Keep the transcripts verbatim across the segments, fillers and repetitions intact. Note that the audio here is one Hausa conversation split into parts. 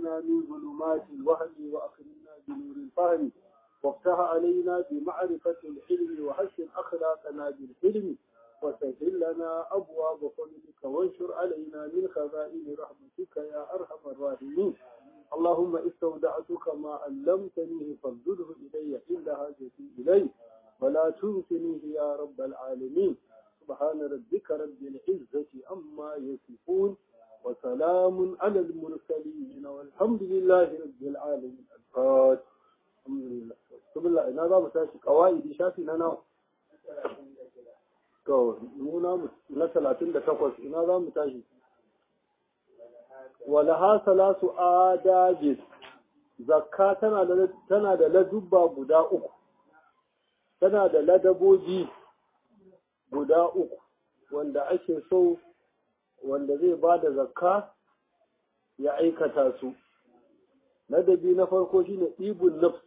أخرجنا من ظلمات الوهم وأكرمنا بنور الفهم وافتح علينا بمعرفة العلم وحسن أخلاقنا بالحلم وسهل لنا أبواب فضلك وانشر علينا من خزائن رحمتك يا أرحم الراحمين. اللهم استودعتك ما علمتني فردده إلي عند حاجتي إليه ولا تنسنيه يا رب العالمين. سبحان ربك رب العزة عما يصفون وسلام على المرسلين والحمد لله رب العالمين. الفاتحة. الحمد لله. بسم الله. إن هذا مساشي قواعد شافي لنا. to nuna na talatin da takwas ina za mu tashi walaha salasu adajis zakka tana da tana da ladubba guda uku tana da ladaboji guda uku wanda ake so wanda zai ba da zakka ya aikata su. Ladabi na farko shine ibun nafs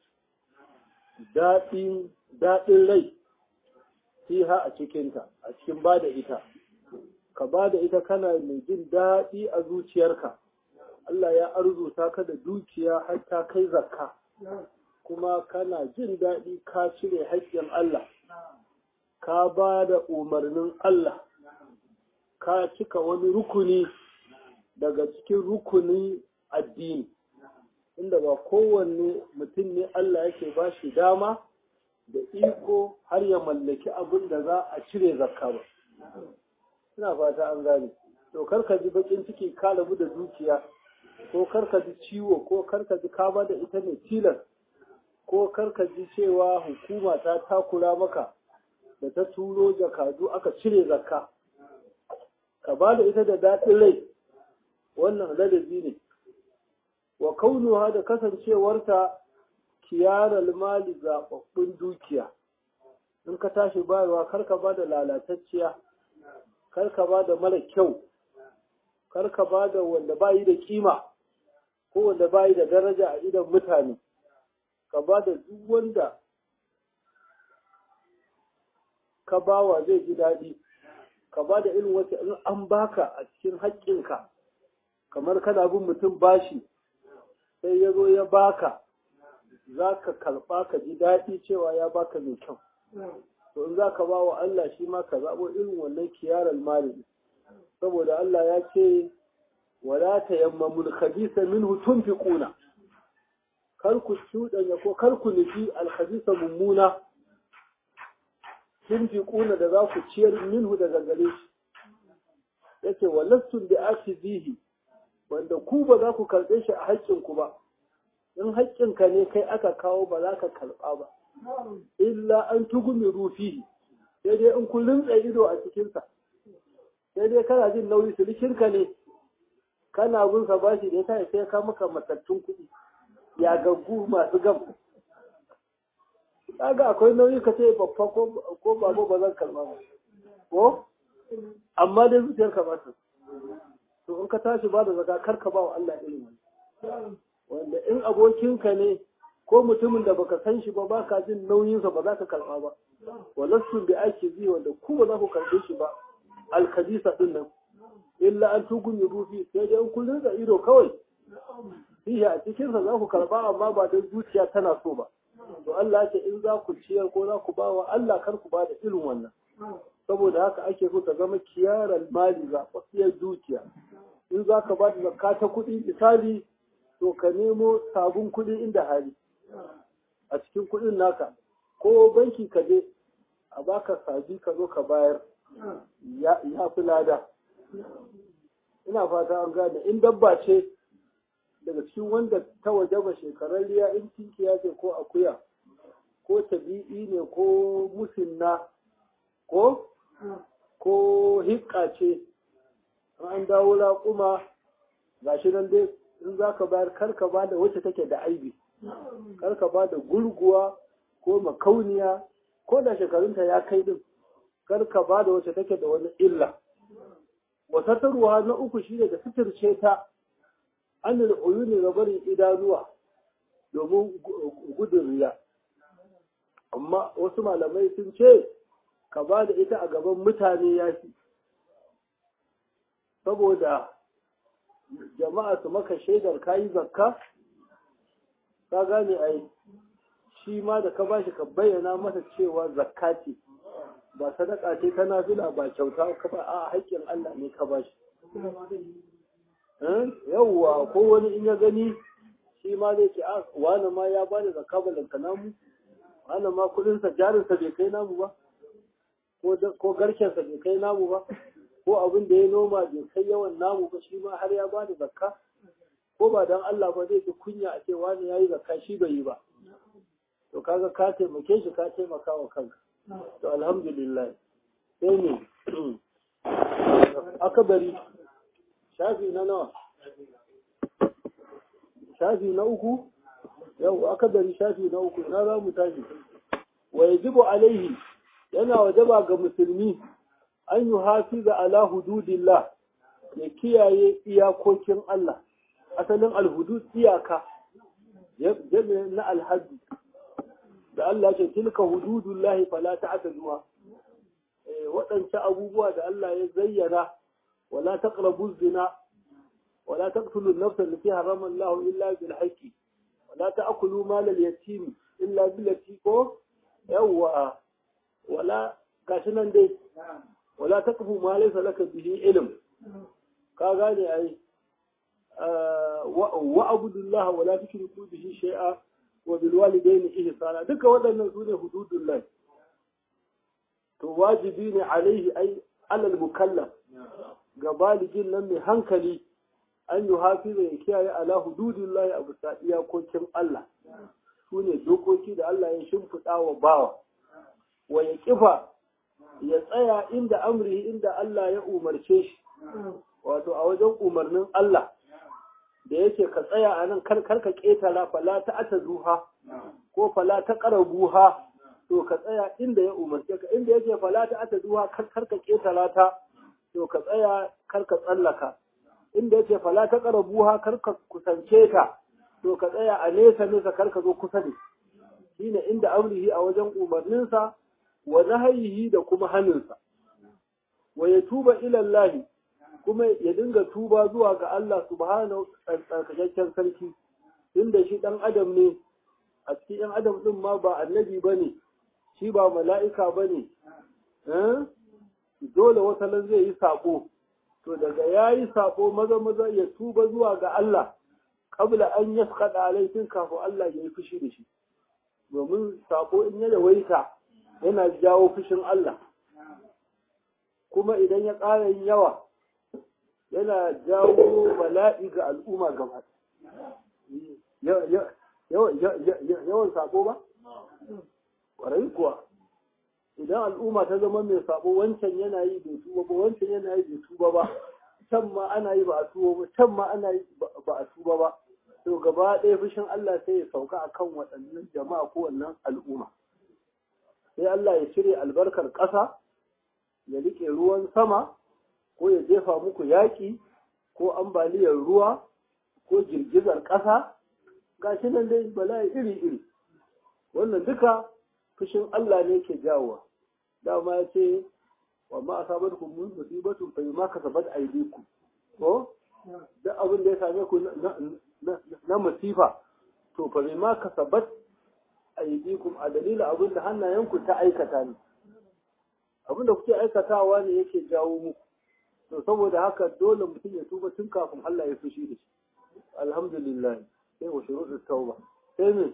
daɗin daɗin rai fiha a cikinta, a cikin ba da ita, ka ba da ita kana mai jin daɗi a zuciyarka. Allah ya arzuta ka da dukiya har ta kai zakka, kuma kana jin daɗi ka cire haƙƙin Allah, ka ba da umarnin Allah, ka cika wani rukuni daga cikin rukunin addini, inda ba kowanne mutum ne Allah yake ba shi dama da iko har ya mallaki abin da za a cire zakka ba. Ina fata an gane. To karka ji bakin ciki ka rabu da dukiya, ko karka ji ciwo, ko karka ji ka ba da ita ne tilas, ko karka ji cewa hukuma ta takura maka da ta turo jakadu aka cire zakka. Ka ba da ita da daɗin rai, wannan ladabi ne. Wa kaunuha da kasancewarta kiyarar mali zaɓaɓɓun dukiya. In ka tashi bayarwa karka ba da lalatacciya, karka ba da mara kyau, karka ba da wanda ba yi da kima ko wanda ba yi da daraja a idan mutane, ka ba da duk wanda ka bawa zai ji daɗi, ka ba da irin wata in an baka a cikin haƙƙinka, kamar kana bin mutum bashi sai ya zo ya baka, za ka karɓa ka ji daɗi cewa ya baka mai kyau. To in za ka ba wa Allah shi ma ka zaɓo irin wannan kiyarar mali, saboda Allah ya ce wala tayammamul khabisa minhu tunfiquna, kar ku shudanya ko kar ku nufi alkhabisa mummuna tunfiquna da za ku ciyar minhu daga gare shi. Yace walastum bi akizihi, wanda ku ba za ku karɓe shi a haƙƙinku ba. In haƙƙinka ne kai aka kawo ba za ka karɓa ba, illa an tugumi rufihi, sai dai in kun rinsa ido a cikinsa, sai dai kana jin nauyi silikinka ne, kana bin sa bashi da ya sa sai ka maka matattun kuɗi, ya gaggu masu gam. Kaga akwai nauyi ka ce babba ko babo ba zan karɓa ba, ko? Amma dai zuciyarka ba ta. To in ka tashi ba da zaka kar ka ba wa Allah ilimi. Wanda in abokinka ne ko mutumin da baka san shi ba baka jin nauyinsa ba za ka karɓa ba. Walassun bi ake zi wanda ku ba za ku karɓe shi ba alkabisa din nan. Illa an tugun rufi sai dai in kun rinka ido kawai. Fiye a cikinsa za ku karɓa amma ba don zuciya tana so ba. To Allah ce in za ku ciyar ko za ku ba wa Allah kar ku ba da irin wannan. Saboda haka ake so ta zama kiyarar mali zaɓaɓɓiyar dukiya. In za ka ba da zakka ta kuɗi misali, to ka nemo sabon kuɗi inda hali a cikin kuɗin naka, ko banki ka je a baka sabi ka zo ka bayar, ya fi lada. Ina fata an gane. In dabba ce daga cikin wanda ta waje ba shekararriya, in tinkiya ce ko akuya ko tabi'i ne ko musinna ko ko hikka ce, an dawo laƙuma ga shi nan dai in za ka bayar karka ba da wacce take da aibi, karka ba da gurguwa ko makauniya ko da shekarunta ya kai din, karka ba da wacce take da wani illa. Wasatarwa na uku shi ne da suturce ta an uyuni ga barin idanuwa domin gudun riya. Amma wasu malamai sun ce ka ba da ita a gaban mutane ya fi, saboda jama'a su maka shaidar kayi zakka ka gane ai shi ma da ka bashi ka bayyana masa cewa zakka ce ba sadaka ce ta nafila ba kyauta ka ba a haƙƙin Allah ne ka bashi yawwa ko wani in ya gani shi ma zai ce a wani ma ya bani zakka balanta namu wani ma kudinsa jarinsa bai kai namu ba ko garkensa bai kai namu ba ko abin da ya noma bai kai yawan namu ba shi ma har ya bani zakka ko ba dan Allah ba zai ji kunya a ce wani yayi zakka shi bai yi ba to kaga ka taimake shi ka taimaka wa kanka to alhamdulillah sai ne akabari shafi na nawa shafi na uku yau akabari shafi na uku na za mu tashi wa yajibu alaihi yana wajaba ga musulmi an yi hafiza ala hududillah ya kiyaye iyakokin Allah asalin alhudud iyaka jami'in na alhaji da Allah ce tilka hududullahi fala ta'taduha waɗancan abubuwa da Allah ya zayyana wala taqrabu zina wala taqtulu an-nafsa allati harrama Allah illa bil haqqi wala ta'kulu mal al-yatim illa billati ko yawwa wala gashi nan dai wala taqfu ma laysa laka bihi ilm ka gane ai wa abudullah wala tushriku bihi shay'a wa bil walidayni ihsana duka waɗannan sune hududullah to wajibi ne alaihi ai alal mukallaf ga baligin nan mai hankali an yi hafiza ya kiyaye ala hududullah a bisa iyakokin Allah sune dokoki da Allah ya shimfiɗa wa bawa wa ya kifa ya tsaya inda amri inda Allah ya umarce shi wato a wajen umarnin Allah da yake ka tsaya a nan karka ƙetara fala ta ata zuha ko fala ta ƙarabuha to ka tsaya inda ya umarce ka inda yake fala ta ata zuha karka ƙetara ta to ka tsaya karka tsallaka inda yake fala ta ƙarabuha karka kusance ta to ka tsaya a nesa nesa karka zo kusa ne shine inda amrihi a wajen umarninsa wa nahayihi da kuma hannunsa wa ya tuba ilallahi kuma ya dinga tuba zuwa ga Allah subhanahu tsarkakakken sarki inda shi dan adam ne a cikin yan adam din ma ba annabi bane shi ba mala'ika bane eh dole watalan zai yi sako to daga yayi sako maza maza ya tuba zuwa ga Allah kabla an yasqada alaikin kafin Allah ya yi fushi da shi domin sako in ya yawaita yana jawo fushin Allah kuma idan ya ƙara yin yawa yana jawo bala'i ga al'umma gaba yawan sako ba? ƙwarai kuwa idan al'umma ta zama mai sako wancan yana yi bai tuba ba wancan yana yi bai tuba ba can ma ana yi ba a tuba ba can ma ana yi ba a tuba ba to gaba ɗaya fushin Allah sai ya sauka akan waɗannan jama'a ko wannan al'umma sai Allah ya cire albarkar ƙasa ya riƙe ruwan sama ko ya jefa muku yaƙi ko ambaliyar ruwa ko girgizar ƙasa gashi nan dai bala'i iri-iri wannan duka fushin Allah ne ke jawowa dama ya ce wa ma asabatkum min musibatin fa bima kasabat aydikum ko duk abin da ya same ku na masifa to fa bima kasabat aydikum a dalilin abin da hannayenku ta aikata ne abin da kuke aikatawa ne yake jawo muku to saboda haka dole mutum ya tuba tun kafin Allah ya fushi da shi alhamdulillah sai wa shuruɗut tauba sai ne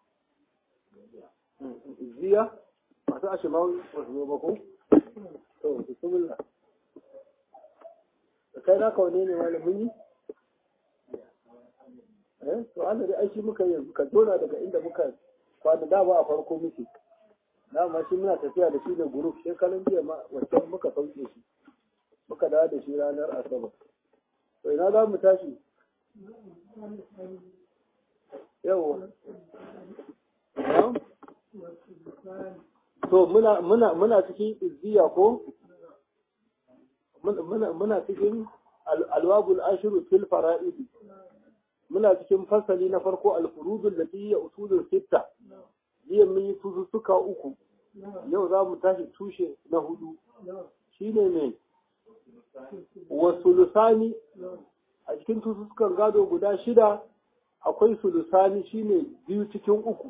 ziya masu ashe ma wasu ba ko to bismillah kai na kaune ne malamin yi eh to Allah dai aiki muka yanzu ka dona daga inda muka kwana da ba a farko muke dama shi muna tafiya da shi da group shekaran jiya ma wancan muka sauke shi muka dawo da shi ranar asabar to ina za mu tashi yawa to muna muna muna cikin izziya ko muna muna cikin alwabul ashru fil fara'id muna cikin fasali na farko al-furudul lati hiya usulul sitta jiya mun yi suka uku yau za mu tashi tushe na hudu shine ne wasu lusani a cikin tusussukan gado guda shida akwai sulusani shine biyu cikin uku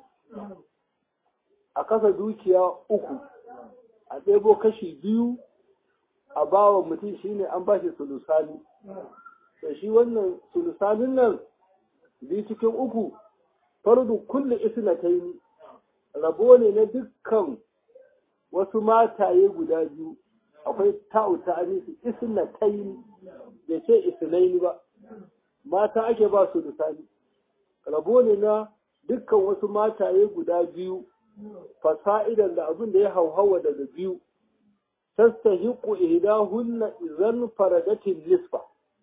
a kasa dukiya uku a ɗebo kashi biyu a bawa mutum shine an bashi sulusani da shi wannan sulusanin nan biyu cikin uku fardu kulli isnatayn rabo ne na dukkan wasu mataye guda biyu akwai ta'u ta anisi isnatayn da ce isnaini ba mata ake ba su lisani rabo ne na dukkan wasu mataye guda biyu fasa'idan da abin da ya hauhawa daga biyu tastahiqu ihdahunna idan faradatin nisfa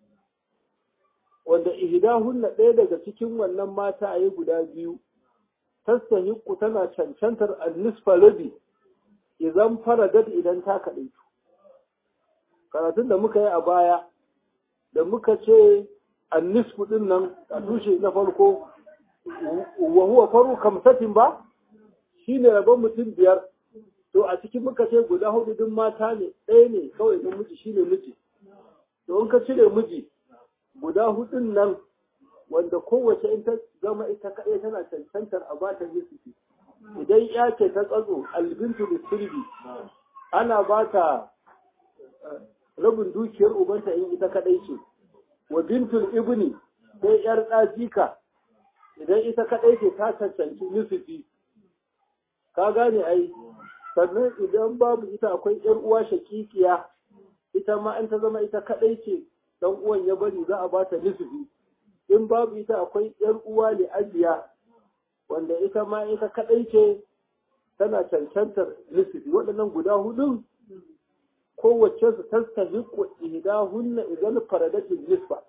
wanda ihdahunna ɗaya daga cikin wannan mataye guda biyu tastahiqu tana cancantar an-nisfa rabi idan faradat idan ta kaɗaitu karatun da muka yi a baya da muka ce an-nisfu din nan a tushe na farko wa huwa faru kamsatin ba shine rabon mutum biyar to a cikin muka ce guda hudu din mata ne ɗaya ne kawai na miji shine miji to in ka cire miji guda hudun nan wanda kowace in ta zama ita kaɗai tana cancantar a bata nisfi idan ya ce ta tsatso albintu bisirbi ana bata rabin dukiyar ubanta in ita kaɗai ce wa bintul ibni sai yar ɗajika idan ita kaɗai ce ta cancanci nisfi ka gane ai sannan idan babu ita akwai yar uwa shakikiya ita ma in ta zama ita kaɗai ce dan uwan ya bari za a bata nisfi in babu ita akwai yar uwa li ajiya wanda ita ma ita kaɗai ce tana cancantar nisfi waɗannan guda hudun kowace su tastahiqu ihdahunna idan faradatin nisfa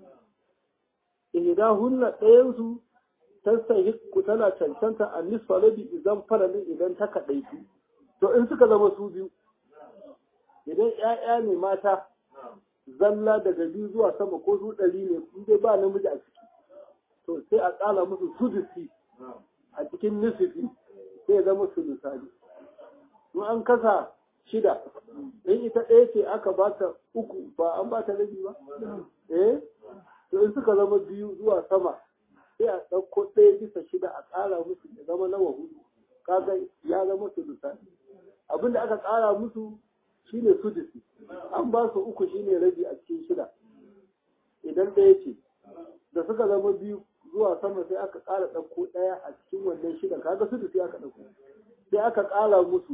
ihdahunna ɗayan su tastahiqu tana cancanta an nisfa rabi idan faradin idan ta kaɗaitu to in suka zama su biyu idan ƴaƴa ne mata zalla daga biyu zuwa sama ko su ɗari ne in dai ba namiji a ciki to sai a ƙala musu sudusi a cikin nisfi sai ya zama sulusani in an kasa shida in ita ɗaya ce aka ba ta uku ba an ba ta rabi ba eh to in suka zama biyu zuwa sama sai a ɗauko ɗaya bisa shida a ƙara musu ya zama nawa hudu kaga ya zama sulusani abinda aka ƙara musu shine sudusi an ba su uku shine rabi a cikin shida idan ɗaya ce da suka zama biyu zuwa sama sai aka ƙara ɗauko ɗaya a cikin wannan shida kaga sudusi aka ɗauko sai aka ƙara musu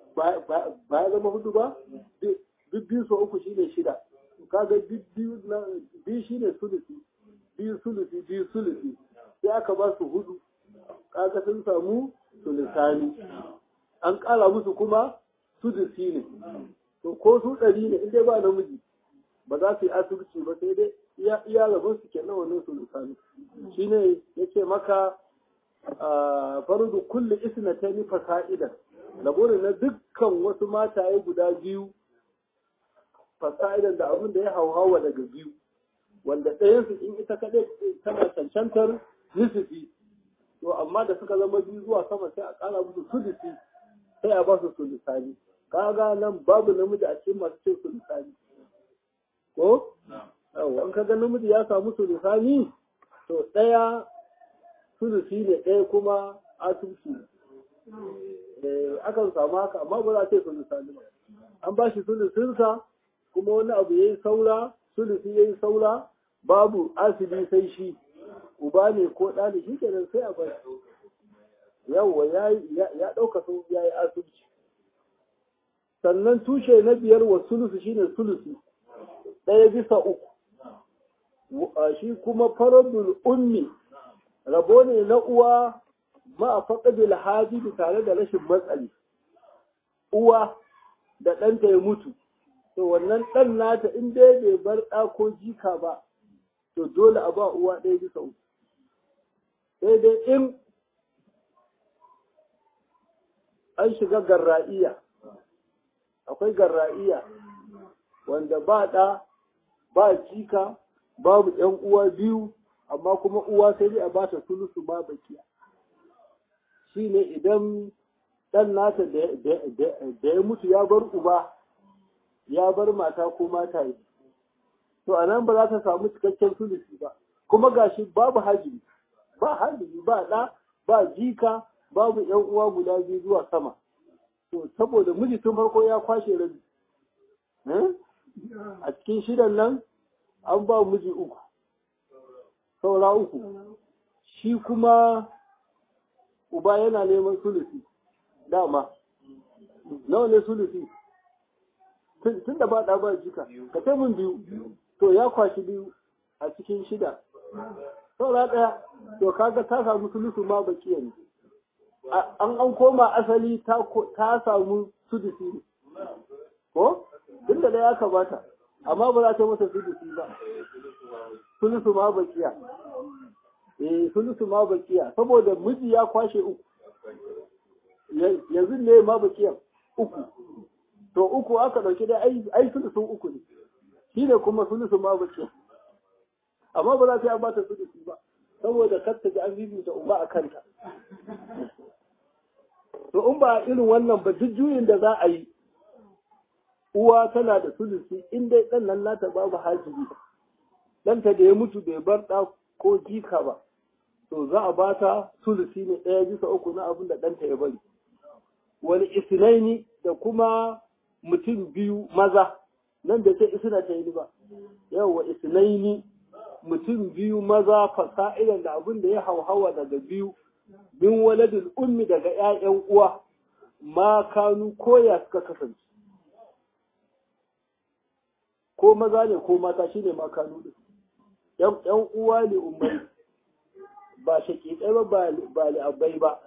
ba ya zama hudu ba duk biyu so uku shine shida kaga duk biyu na biyu shine sulusi biyu sulusi biyu sulusi sai aka ba su hudu kaga sun samu sulusani an ƙara musu kuma sudusi ne to ko su ɗari ne in dai ba namiji ba za su yi asibiti ba sai dai iya rabon su kenan wannan sulusani shine yace maka fardu kulli isnatayni fasa'idan labarin na dukkan wasu mataye guda biyu fasa'idan da abin da ya hauhawa daga biyu wanda ɗayansu in ita kaɗai tana cancantar nisfi to amma da suka zama biyu zuwa sama sai a ƙara musu sulusi sai a ba su sulusani kaga nan babu namiji a cikin masu cin sulusani ko yawa in kaga namiji ya samu sulusani to ɗaya sulusi ne ɗaya kuma asibiti ne akan samu haka amma ba za a ce sulusani ba an ba shi sulusinsa kuma wani abu ya yi saura sulusi ya yi saura babu asibi sai shi uba ne ko ɗa ne shi kenan sai a bar yawwa ya ɗauka sau ya yi asibiti sannan tushe na biyar wa sulusi shine sulusi ɗaya bisa uku shi kuma faradul ummi rabo ne na uwa ma a faƙadul hajji tare da rashin matsali uwa da ɗanta ya mutu to wannan ɗan nata in dai bai bar ɗa ko jika ba to dole a ba uwa ɗaya bisa uku sai dai in an shiga garra'iya akwai garra'iya wanda ba ɗa ba jika babu ‘yan uwa biyu amma kuma uwa sai dai a ba ta sulusu ma bakiya shi ne idan ɗan nata da ya mutu ya bar uba ya bar mata ko mata yi to a nan ba za ta samu cikakken sulusi ba kuma gashi babu hajibi ba hajibi ba ɗa ba jika babu ƴan uwa guda biyu zuwa sama to saboda miji tun farko ya kwashe rabi a cikin shidan nan an ba miji uku saura uku shi kuma uba yana neman sulusi dama nawa ne sulusi tun da ba ɗa ba jika ka ce min biyu to ya kwashi biyu a cikin shida saura ɗaya to kaga ta samu sulusu ma baki yanzu an an koma asali ta ta samu sudusi ne ko duk da ya kamata amma ba za ta masa sudusi ba sulusu ma bakiya eh sulusu ma bakiya saboda miji ya kwashe uku yanzu ne ma bakiya uku to uku aka dauki da ai ai sulusun uku ne shi ne kuma sulusu ma bakiya amma ba za ta ba ta sudusi ba saboda kar ta ji an bibita uba a kanta to in ba irin wannan ba duk juyin da za a yi uwa tana da sulusi in dai dan nan nata babu hajibi ɗanta da ya mutu bai bar ɗa ko jika ba to za a bata sulusi ne ɗaya bisa uku na abin da ɗanta ya bari wani isnaini da kuma mutum biyu maza nan da ce isna ta yi ba yawa isnaini mutum biyu maza fasa'ilan da abin da ya hauhawa daga biyu bin waladul ummi daga ƴaƴan uwa ma kanu koya suka kasance ko maza ne ko mata shine ma kanu din ƴan uwa ne ummai ba shaƙiƙai ba ba li abai ba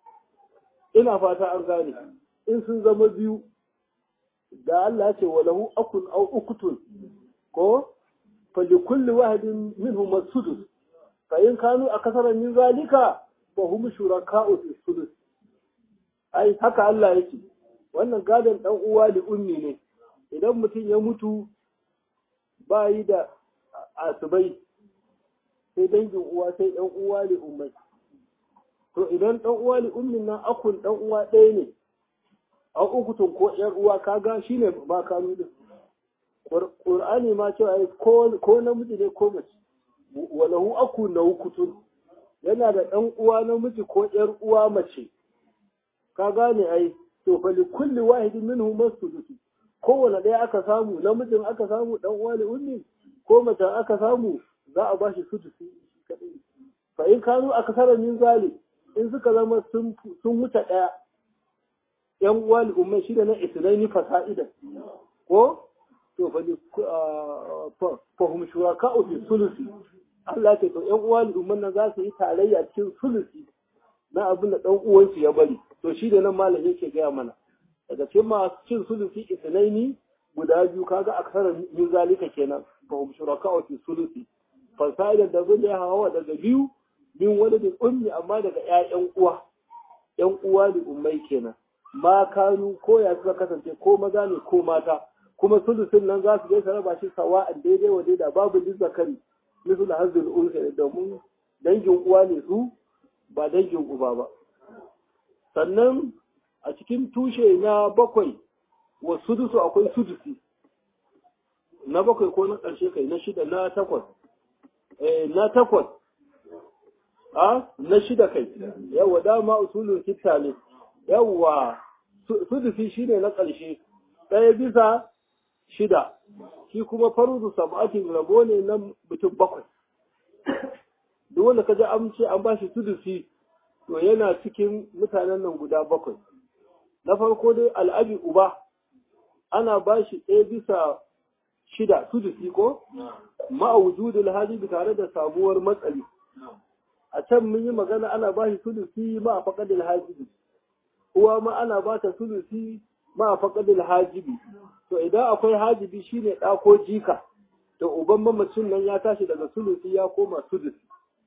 ina fata an gane in sun zama biyu da Allah ce walahu akun aw ukutun ko fa li kulli wahidin minhum as-sudus fa in kanu akthara min zalika fa hum shuraka'u fi sudus ai haka Allah yake wannan gadon dan uwa li ummi ne idan mutum ya mutu ba yi da asubai sai dangin uwa sai ɗan uwa li ummai to idan ɗan uwa li ummin nan akun ɗan uwa ɗaya ne a ukutun ko ƴar uwa kaga shine ba kanu din Qur'ani ma cewa ko ko namiji ne ko mace walahu akun na ukutun yana da ɗan uwa namiji ko ƴar uwa mace ka gane ai to fa li kulli wahidin minhum as-sudus kowane ɗaya aka samu namijin aka samu ɗan uwa li ummi ko mace aka samu za a ba shi sudusi kaɗai fa in kanu aka sara min zali in suka zama sun wuce ɗaya yan uwa li ummi shi da na islaini fasa'ida ko to fa fa hum shuraka'u fi sulusi Allah ce to yan uwa li ummi nan za su yi tarayya cikin sulusi na abin da ɗan uwansu ya bari to shi da nan malam yake gaya mana daga cikin masu cin sulusi islaini guda biyu kaga aksara min zalika kenan fa hum shuraka'u fi sulusi fasa'idar da zai ya hawa daga biyu min wani da ummi amma daga ƴaƴan uwa ƴan uwa da ummai kenan ma kanu ko ya suka kasance ko maza ne ko mata kuma sulusun nan za su je su raba shi sawa'an daidai wa daida babu lizzakari misul hazil unsa domin dangin uwa ne su ba dangin uba ba sannan a cikin tushe na bakwai wa sudusu akwai sudusi na bakwai ko na ƙarshe kai na shida na takwas na takwas a na shida kai yawa dama usulun sitta ne yawa sudusi shine na ƙarshe ɗaya bisa shida shi kuma farudu sab'atin rabo ne na mutum bakwai duk wanda kaji an ce an bashi sudusi to yana cikin mutanen nan guda bakwai na farko dai al'abi uba ana bashi ɗaya bisa shida sudusi ko ma'a wujudul hajibi tare da samuwar matsali a can mun yi magana ana ba shi sulusi ma'a faqadil hajibi uwa ma ana ba ta sulusi ma'a faqadil hajibi to idan akwai hajibi shine ɗa ko jika to uban mamacin nan ya tashi daga sulusi ya koma sulusi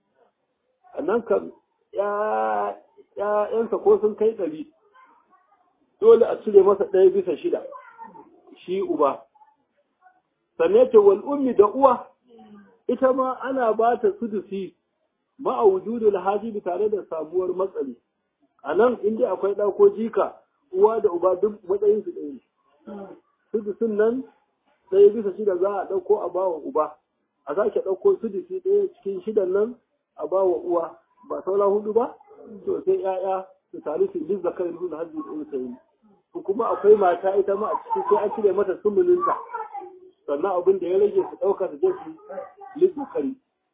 anan kan ya yansa ko sun kai ɗari dole a cire masa ɗaya bisa shida shi uba sannan ce wal ummi da uwa ita ma ana ba ta sudusi ma'a wujudul hajibi tare da samuwar matsali a nan inda akwai ɗa ko jika uwa da uba duk matsayin su ɗaya sudusin nan ɗaya bisa shida za a ɗauko a bawa uba a sake ɗauko sudusi ɗaya cikin shidan nan a bawa uwa ba saura hudu ba to sai ƴaƴa su taru su yi zakarin su da hajji da usayi kuma akwai mata ita ma a ciki sai an cire mata sumulinta sannan abin da ya rage su ɗauka su je su yi zakari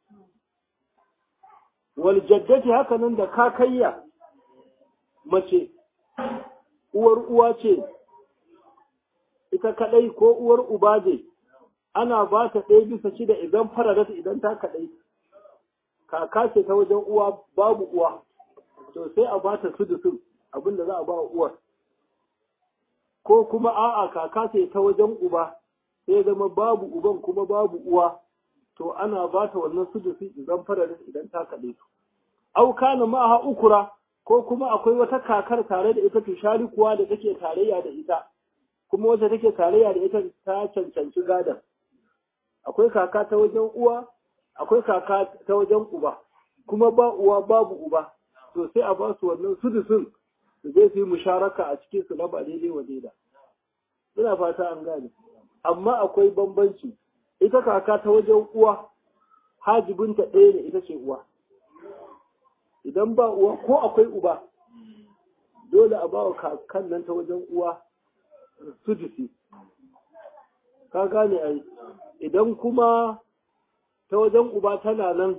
wal jaddati haka nan da kakayya mace uwar uwa ce ita kadai ko uwar uba ce ana ba ta ɗaya bisa shida idan faradata idan ta kadai kaka ce ta wajen uwa babu uwa to sai a ba ta sudusun abinda za a ba uwar ko kuma a'a kaka ce ta wajen uba sai zama babu uban kuma babu uwa to ana ba ta wannan sudusun idan faradata idan ta kadai su au kana ma'aha ukura ko kuma akwai wata kakar tare da ita tushari kuwa da take tarayya da ita kuma wacce take tarayya da ita ta cancanci gadon akwai kaka ta wajen uwa akwai kaka ta wajen uba kuma ba uwa babu uba to sai a ba su wannan sudusun su zai su yi musharaka a cikin su na ba daidai wa daida ina fata an gane amma akwai bambanci ita kaka ta wajen uwa hajibinta ɗaya ne ita ce uwa idan ba uwa ko akwai uba dole a ba wa kakan nan ta wajen uwa sudusi ka gane ai idan kuma ta wajen uba tana nan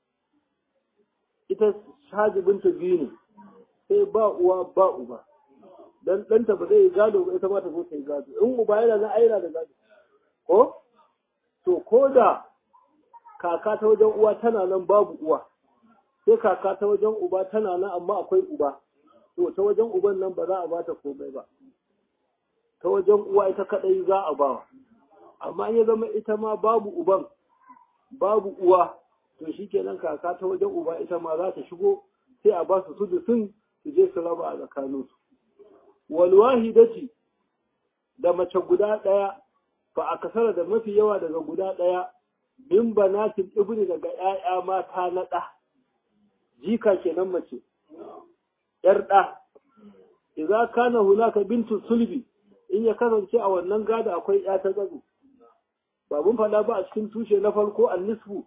ita hajibinta biyu ne sai ba uwa ba uba dan ɗanta ba zai yi gado ba ita ma ta zo ta yi gado in uba yana nan aina da gado ko to ko da kaka ta wajen uwa tana nan babu uwa sai kaka ta wajen uba tana nan amma akwai uba to ta wajen uban nan ba za a bata komai ba ta wajen uwa ita kadai za a bawa amma ya zama ita ma babu uban babu uwa to shikenan kaka ta wajen uba ita ma za ta shigo sai a ba su sudusun su je su raba a tsakaninsu wal wahidati da mace guda daya fa akasara da mafi yawa daga guda daya min banatil ibni daga 'ya'ya mata na da jika kenan mace yar da idza kana hunaka bintu sulbi in ya kasance a wannan gada akwai ya ta tsatso ba mun fada ba a cikin tushe na farko an-nisfu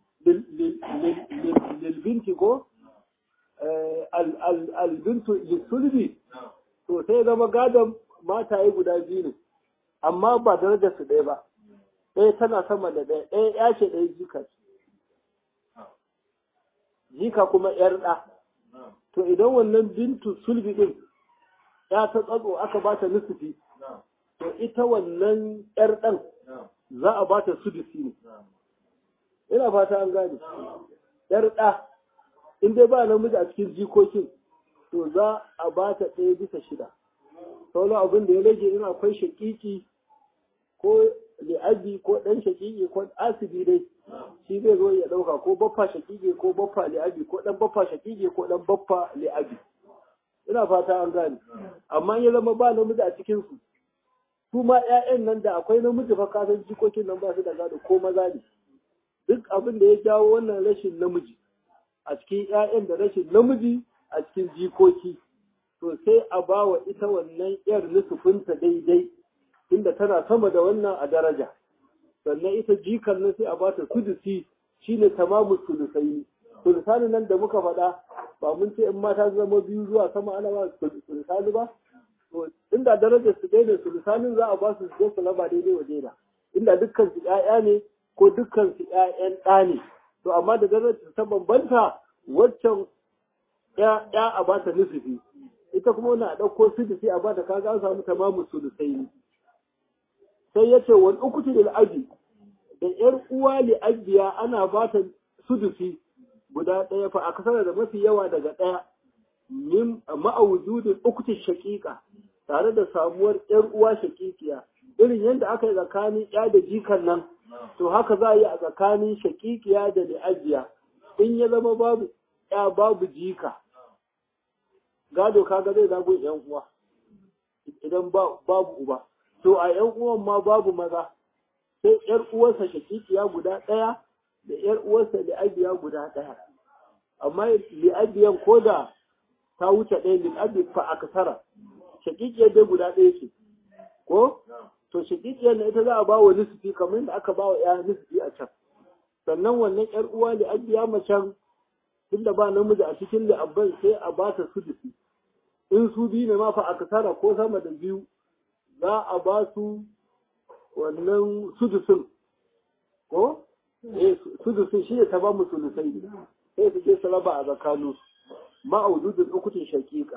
lil binti ko al bintu lis-sulbi to sai zama gadan mataye guda biyu ne amma ba darajar su ɗaya ba ɗaya tana sama da ɗaya ɗaya ya ce ɗaya jika ce jika kuma ‘yar ɗa. To idan wannan bintu sulbi ɗin ya ta tsatso aka ba ta nusufi, to ita wannan ‘yar ɗan za a ba ta sudusi ne. Ina fata an gane. ‘Yar ɗa, in dai ba namiji a cikin jikokin, to za a ba ta ɗaya bisa shida. Sauran abin da ya rage in akwai shaƙiƙi ko li'abi ko ɗan shaƙiƙi ko asibi dai. Shi zai zo ya ɗauka ko baffa shakige ko baffa li'abi ko ɗan baffa shakige ko ɗan baffa li'abi. Ina fata an gane. Amma ya zama ba namiji a cikinsu. Su ma ‘ya'yan nan da akwai namiji fa kasan jikokin nan ba su da gado ko maza ne. Duk abin da ya jawo wannan rashin namiji a cikin ‘ya'yan da rashin namiji a cikin jikoki. To sai a ba wa ita wannan ‘yar nusufinta daidai inda tana sama da wannan a daraja. Sannan ita jikan nan sai a ba ta sudusi shi ne tamamu sulusai. Sulusani nan da muka faɗa ba mun ce in mata zama biyu zuwa sama ana ba sulusani ba? To inda darajar su ɗaya ne sulusanin za a ba su su su raba daidai wa daida. Inda dukkan su ƴaƴa ne ko dukkan su ƴaƴan ɗa ne. To amma da darajar ta bambanta waccan ƴa a ba ta nusufi. Ita kuma wani a ɗauko sudusi a ba ta kaga an samu tamamu sulusai. Sai ya ce wani ukuti da abi da ‘yar uwa li'abiya ana ba ta sudusi guda ɗaya fa a kasar da mafi yawa daga ɗaya min ma'aujudin ukuti shaƙiƙa tare da samuwar ‘yar uwa shaƙiƙiya irin yadda aka yi tsakanin ‘ya da jikan nan to haka za a yi a tsakanin shaƙiƙiya da li'abiya in ya zama babu ‘ya babu jika gado kaga zai zago ‘yan uwa idan babu uba to a ‘yan uwan ma babu maza sai ‘yar uwarsa shakikiya guda ɗaya da ‘yar uwarsa li'abiya guda ɗaya amma li'abiyan ko da ta wuce ɗaya li'abi fa a kasara shakikiyar dai guda ɗaya ce ko to shaƙiƙiyar na ita za a ba wa nisfi kamar yadda aka ba wa ya nisfi a can sannan wannan ƴar uwa da an biya macen tunda ba namiji a cikin li'abban sai a ba ta sudusi in su biyu ne ma fa aka tara ko sama da biyu za a ba su wannan sudusin ko eh sudusin shi ne ta ba mu sulusai sai su je su raba a zakanu ma'aududin ukutin shaƙiƙa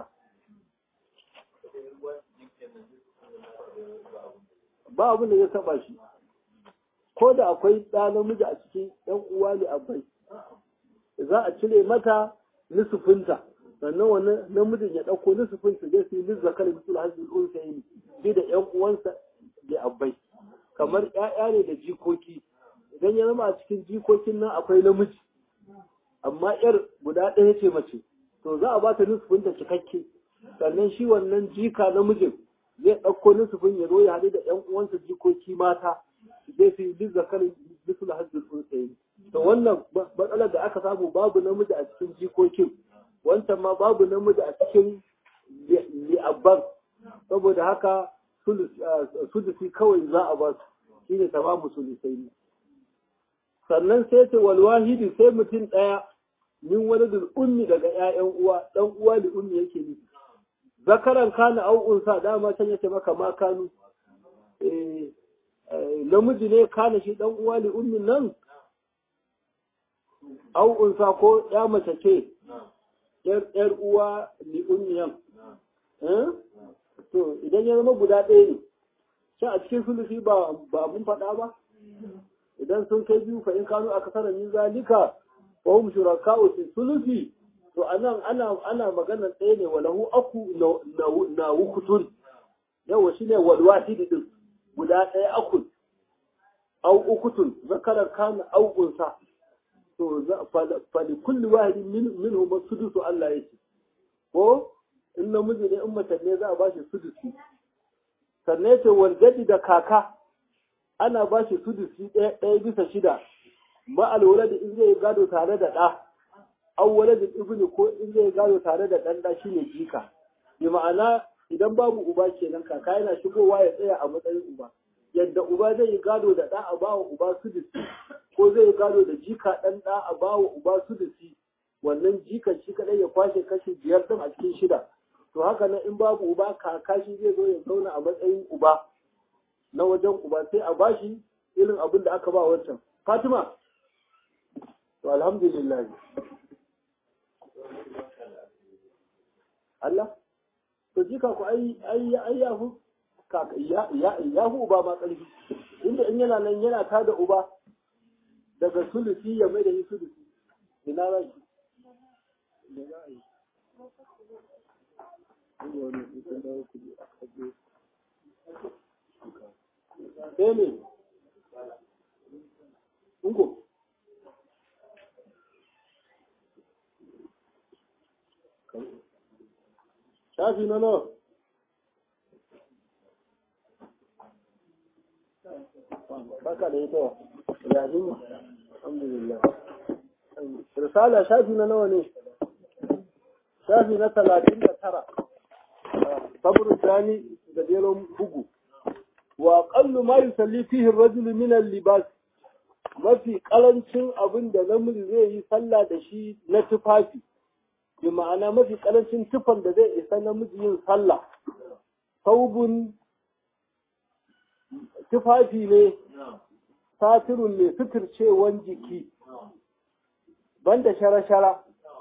ba abin da ya taba shi ko da akwai ɗa namiji a cikin ɗan uwa ne abai za a cire mata nisufinta sannan wannan namijin ya ɗauko nisufin su je su yi lizzakar mutul hajjul unsayin shi da ƴan uwansa da abai kamar ƴaƴa ne da jikoki idan ya zama a cikin jikokin nan akwai namiji amma ƴar guda ɗaya ce mace to za a ba ta nisufinta cikakke sannan shi wannan jika namijin zai ɗauko nisufin ya zo ya haɗu da ƴan uwansa jikoki mata zai fi duk zakarin bisul hajjul unsayin to wannan matsalar da aka samu babu namiji a cikin jikokin wancan ma babu namiji a cikin li'abban saboda haka sudusi kawai za a ba su shine tamamu sulusai ne sannan sai ce walwahidi sai mutum ɗaya min waladul ummi daga ƴaƴan uwa dan uwa li ummi yake nufi zakaran kana au unsa dama can yace maka ma kanu eh namiji ne kana shi dan uwa li ummin nan au unsa ko ya mace ce yar yar uwa li ummiyan eh to idan ya zama guda ɗaya ne sai a cikin sulusi ba ba mun faɗa ba idan sun kai biyu fa in kanu aka sanar min zalika wa hum shuraka'u fi sulusi to anan ana ana magana ɗaya ne walahu aku na wukutun yawa shine walwahidi din guda ɗaya akun au ukutun zakarar kana au unsa to fa li kulli wahidin minhum as-sudusu Allah yake ko in namiji ne in mace ne za a bashi sudusi sannan yace wal gadi da kaka ana bashi sudusi ɗaya ɗaya bisa shida ma alwala da in zai gado tare da ɗa awwala da ibni ko in zai gado tare da ɗan ɗa shine jika bi ma'ana idan babu uba kenan kaka yana shigowa ya tsaya a matsayin uba yadda uba zai yi gado da ɗa a bawa uba sudusi ko zai yi gado da jika ɗan ɗa a bawa uba sudusi wannan jikan shi kaɗai ya kwashe kashi biyar ɗin a cikin shida to haka nan in babu uba kaka shi zai zo ya zauna a matsayin uba na wajen uba sai a bashi irin abin da aka ba wancan Fatima to alhamdulillah Allah to jika ku ai ai ai yahu kaka ya ya yahu uba ma ƙarfi inda in yana nan yana tada uba daga sulusi ya mai da shi sulusi ina rai ina rai Bene, ungo, shafi na nawa, baka da ita ya himma, alhamdulillah. Risala shafi na nawa ne, shafi na talatin da tara. sabr dani da jeron bugu wa qallu ma yusalli fihi ar-rajulu min al-libas mafi karancin abin da namiji zai yi sallah da shi na tufafi bi ma'ana mafi karancin tufan da zai isa namiji yin sallah saubun tufafi ne satirun ne suturcewan jiki banda shara-shara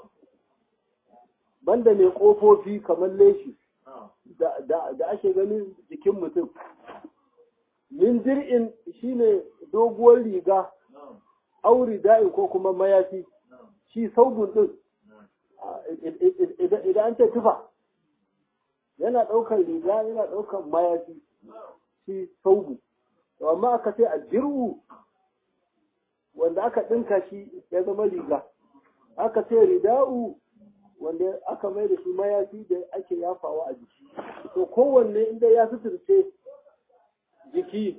banda mai kofofi kamar leshi da ake ganin jikin mutum min dir'in shine doguwar riga auri da'i ko kuma mayafi shi saubun din idan an ce tufa yana ɗaukar riga yana ɗaukar mayafi shi saubu amma aka ce a dir'u wanda aka ɗinka shi ya zama riga aka ce rida'u wanda aka mai da shi mayafi da ake yafawa a jiki to kowanne inda ya suturce jiki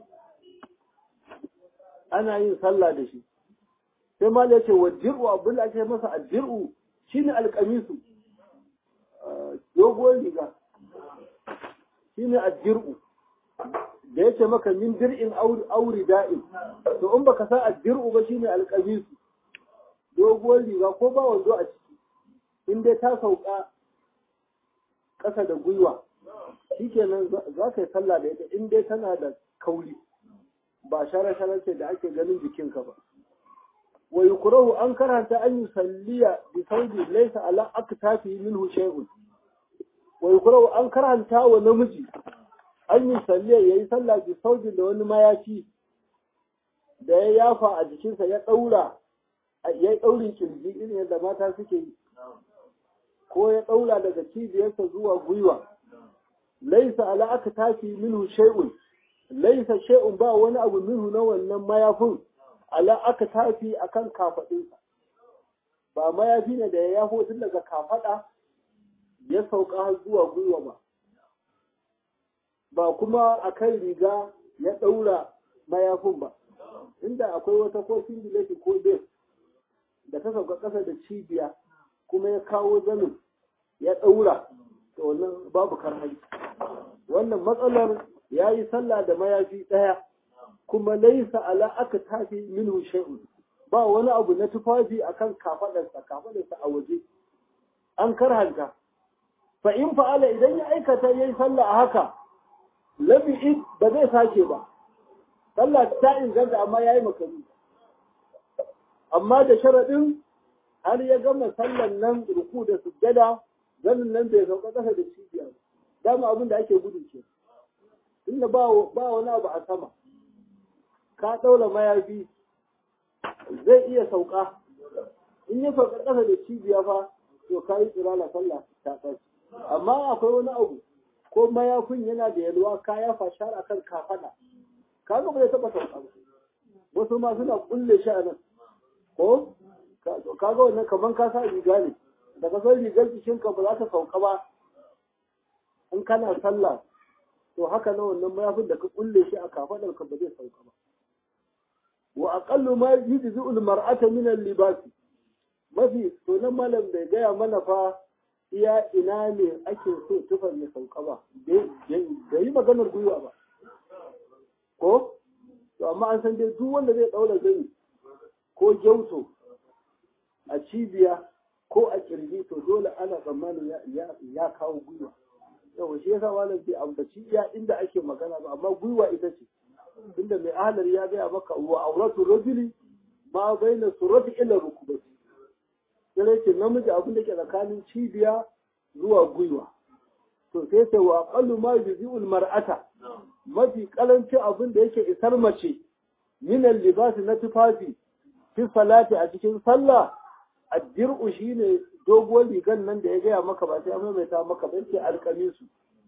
ana yin sallah da shi sai ma ya ce wa jir'u abin da ake masa a jir'u shine alƙamisu dogon riga shine a jir'u da yake maka min dir'in auri da'in to in baka sa addir'u ba shine alqamis doguwar riga ko ba wando a ciki in dai ta sauka ƙasa da gwiwa shikenan za ka yi sallah da ita in dai tana da kauri ba shara-sharar ce da ake ganin jikinka ba wa yukrahu an karanta an yusalliya bi saudi laysa ala aktafi minhu shay'un wa yukrahu an karanta wa namiji an yusalliya yayi sallah bi saudi da wani mayafi da ya yafa a jikinsa ya daura ya daurin kirji irin yadda mata suke yi ko ya daura daga cibiyarsa zuwa gwiwa laysa ala aktafi minhu shay'un laysa shay'un ba wani abu minhu na wannan mayafin ala aka tafi akan kafadinsa ba mayafi ne da ya yafo tun daga kafada ya sauka har zuwa gwiwa ba ba kuma akan riga ya daura mayafin ba inda akwai wata ko singileti ko bes da ta sauka kasa da cibiya kuma ya kawo zanin ya daura to wannan babu karhai wannan matsalar yayi sallah da mayafi daya kuma laisa ala aka tafi minhu shay'un ba wani abu na tufafi akan kafadarsa kafadarsa a waje an karhanta fa in fa'ala idan ya aikata yayi sallah haka labi ba zai sake ba sallah ta inganta amma yayi makari amma da sharadin har ya gama sallan nan ruku da sujjada zanin nan bai sauka kasa da cibiya dama abin da ake gudu ke inda ba ba wani abu a sama ka ɗaura mayafi zai iya sauka in ya sauka ƙasa da cibiya fa to ka yi tsirala sallah ta ƙasa amma akwai wani abu ko mayafin yana da yalwa ka ya fashar a kan kafaɗa ka ga ba zai taɓa sauka ba wasu ma suna kulle shi a nan ko ka ga wannan kaman ka sa riga ne da ka san rigar jikinka ba za ta sauka ba in kana sallah to haka na wannan mayafin da ka kulle shi a kafaɗarka ba zai sauka ba wa aqallu ma yujzi al mar'ata min al libas mafi to nan malam bai gaya mana fa iya ina ne ake so tufan ya sauka ba bai yi maganar gwiwa ba ko to amma an san dai duk wanda zai daura zani ko gyauto a cibiya ko a kirji to dole ana tsammanin ya ya kawo gwiwa yau shi yasa malam bai ambaci iya inda ake magana ba amma gwiwa ita ce tunda mai ahalar ya gaya maka wa auratu rajuli ma baina surati ila rukubati sai ce namiji abin da ke tsakanin cibiya zuwa gwiwa to sai sai wa aqallu ma yuzi'ul mar'ata mafi kalanci abin da yake isar mace min al-libas na tufafi fi salati a cikin sallah addir'u shine doguwar rigan nan da ya gaya maka ba sai an maimaita maka ba sai alqamisu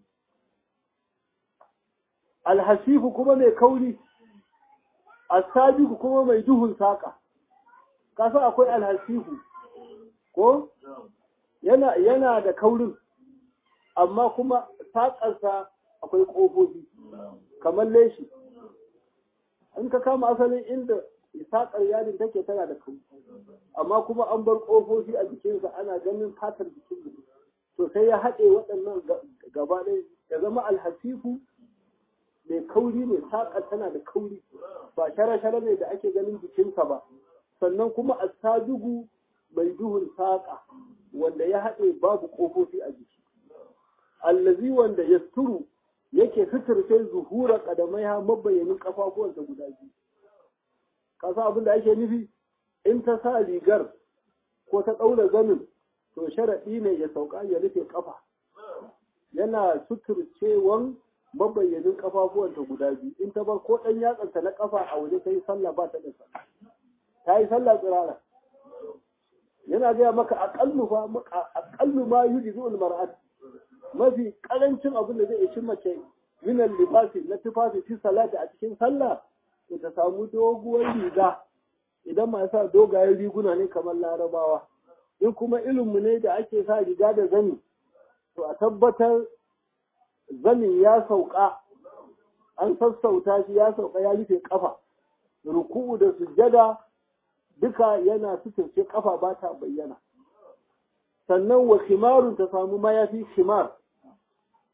alhasifu kuma mai kauri asabiku kuma mai duhun saka kasa akwai alhasifu ko yana yana da kaurin amma kuma sakarsa akwai kofofi kamar leshi in ka kama asalin inda sakar yadin take tana da kauri amma kuma an bar kofofi a jikinsa ana ganin fatar jikin to sai ya haɗe waɗannan gaba ɗaya ya zama alhasifu mai kauri ne saƙar tana da kauri ba shara-shara ne da ake ganin jikinsa ba sannan kuma asadugu mai duhun saƙa wanda ya haɗe babu ƙofofi a jiki allazi wanda ya turu yake fitirce zuhura ƙadamai ha mabayyanin ƙafafuwansa guda biyu kasa abin da ake nufi in ta sa rigar ko ta ɗaura zanin to sharaɗi ne ya sauka ya rufe ƙafa yana suturcewan mabayyanin kafafuwanta guda biyu in ta bar ko ɗan yatsanta na kafa a waje ta yi sallah ba ta da sallah ta yi sallah tsirara yana gaya maka aƙallu fa aƙallu ma yujizu al-mar'at mafi karancin abin da zai ishi mace min al-libasi na tufafi fi salati a cikin sallah to ta samu doguwar riga idan ma sa dogayen riguna ne kamar larabawa in kuma ilimu ne da ake sa riga da zani to a tabbatar zanin ya sauka an sassauta shi ya sauka ya rufe kafa ruku'u da sujjada duka yana suturce kafa ba ta bayyana sannan wa khimarun ta samu mayafi khimar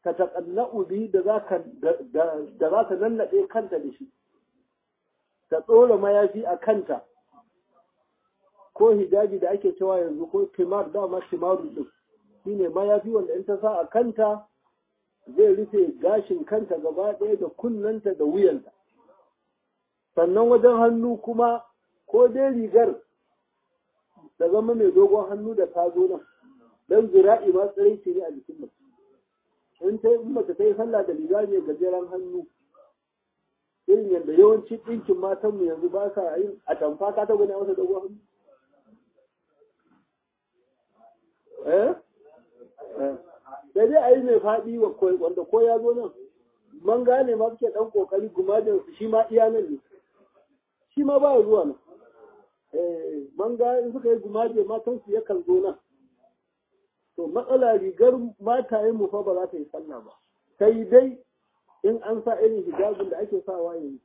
ta taƙanna'u bi da za ta nannaɗe kanta da shi, ta tsora mayafi a kanta, ko hijabi da ake cewa yanzu ko kimar dama kimaru ɗin, shi ne mayafi wanda in ta sa a kanta zai rufe gashin kanta gaba ɗaya da kunnanta da wuyanta. Sannan wajen hannu kuma ko dai rigar da zama mai dogon hannu da ta zo nan, don zira'i ma tsiraici ne a jikin mutum. In ta yi mace ta yi sallah da riga mai gajeren hannu, irin yadda yawanci ɗinkin matanmu yanzu ba sa yin a tamfa ka taɓa ne a masa dogon hannu. Eh? Sai dai a yi mai faɗi wanda ko ya zo nan, man gane ma suke ɗan ƙoƙari gumajin su shi ma iya nan ne, shi ma ba zuwa nan. Man gane suka yi gumaje matansu yakan zo nan. To matsala rigar matayen mu fa ba za ta yi sallah ba, sai dai in an sa irin hijabin da ake sawa yanzu.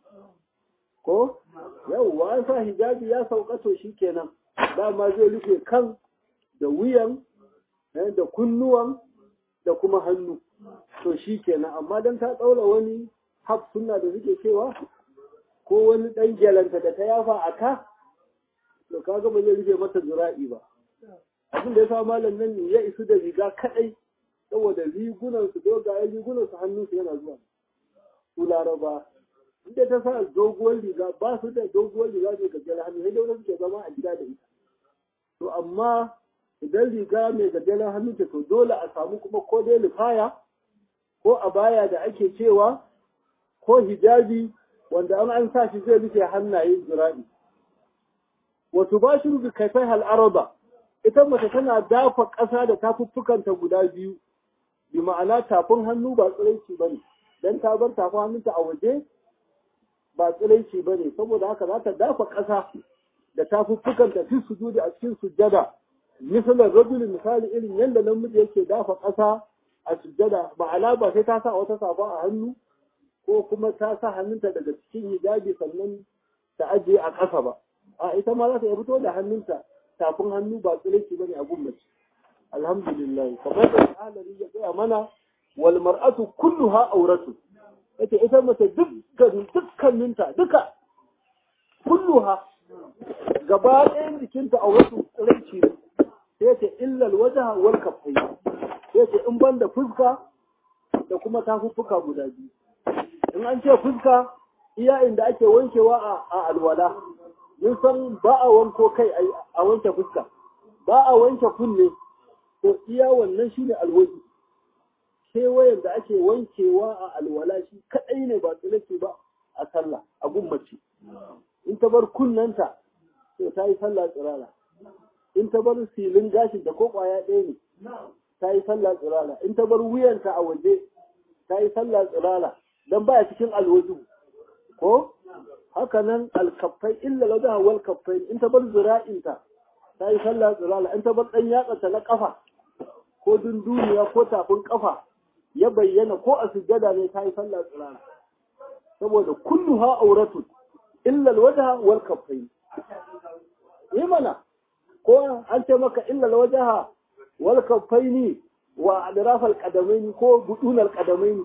Ko? Yau an sa hijabi ya sauka to shi kenan, dama zai rufe kan da wuyan da kunnuwan da kuma hannu to shi kenan. Amma don ta ɗaura wani haf suna da suke cewa ko wani ɗan gyalanta da ta yafa a ka, to kaga ba zai rufe mata zira'i ba. Abin da ya sa malam nan ya isu da riga kaɗai, saboda rigunan su dogayen rigunan su hannun su yana zuwa su laraba. Inda ta sa doguwar riga ba su da doguwar riga mai gajeren hannu, sai dai suke zama a gida da ita. To amma idan riga mai gajeren hannu ta to dole a samu kuma ko dai lifaya ko abaya da ake cewa ko hijabi wanda an an sa shi zai rufe hannayen zira'i. Wasu ba shi rufe kaifai hal'araba, ita mace tana dafa ƙasa da tafuffukanta guda biyu, bi ma'ana tafin hannu ba tsiraici ba ne, don ta bar tafin hannunta a waje ba tsiraici ba ne, saboda haka za ta dafa ƙasa da tafuffukanta fi sujudi a cikin sujjada. Misalan rajulin misali irin yadda namiji yake dafa ƙasa a sujjada, ma'ana ba sai ta sa wata safa a hannu ko kuma ta sa hannunta daga cikin hijabi sannan ta ajiye a ƙasa ba. A ita ma za ta iya fito da hannunta, tafin hannu ba tsiraici bane a gummaci. Alhamdulillah, kamar da alari ya gaya mana wal mar'atu kulluha auratu. Yace ita mace dukkan dukkaninta duka kulluha gaba ɗayan jikinta auratu tsiraici ne. Sai ce illal wajha wal kaffai. Sai ce in banda fuska da kuma tafuffuka guda biyu. In an ce fuska iya inda ake wankewa a alwala. Mun san ba a wanko kai a wanke fuska, ba a wanke kunne, to iya wannan shine alwaji. Kewayen da ake wankewa a alwala shi kaɗai ne ba tsilake ba a sallah a gummace. In ta bar kunnanta to ta yi sallah tsirara. In ta bar silin gashin da ko ƙwaya ɗaya ne ta yi sallah tsirara. In ta bar wuyanta a waje ta yi sallah tsirara don baya cikin alwaju. Ko? Haka nan alkaffai illa lauda wal kaffai in ta bar zira'inta ta yi sallah tsirara. In ta bar ɗan yatsanta na ƙafa ko dunduniya ko tafin ƙafa ya bayyana ko a sujjada ne ta yi sallah tsirara. Saboda kulluha auratun illa alwajha wal kaffai. Yi mana ko an ce maka illa alwajha wal kaffaini wa adrafal qadamaini ko budunal qadamaini.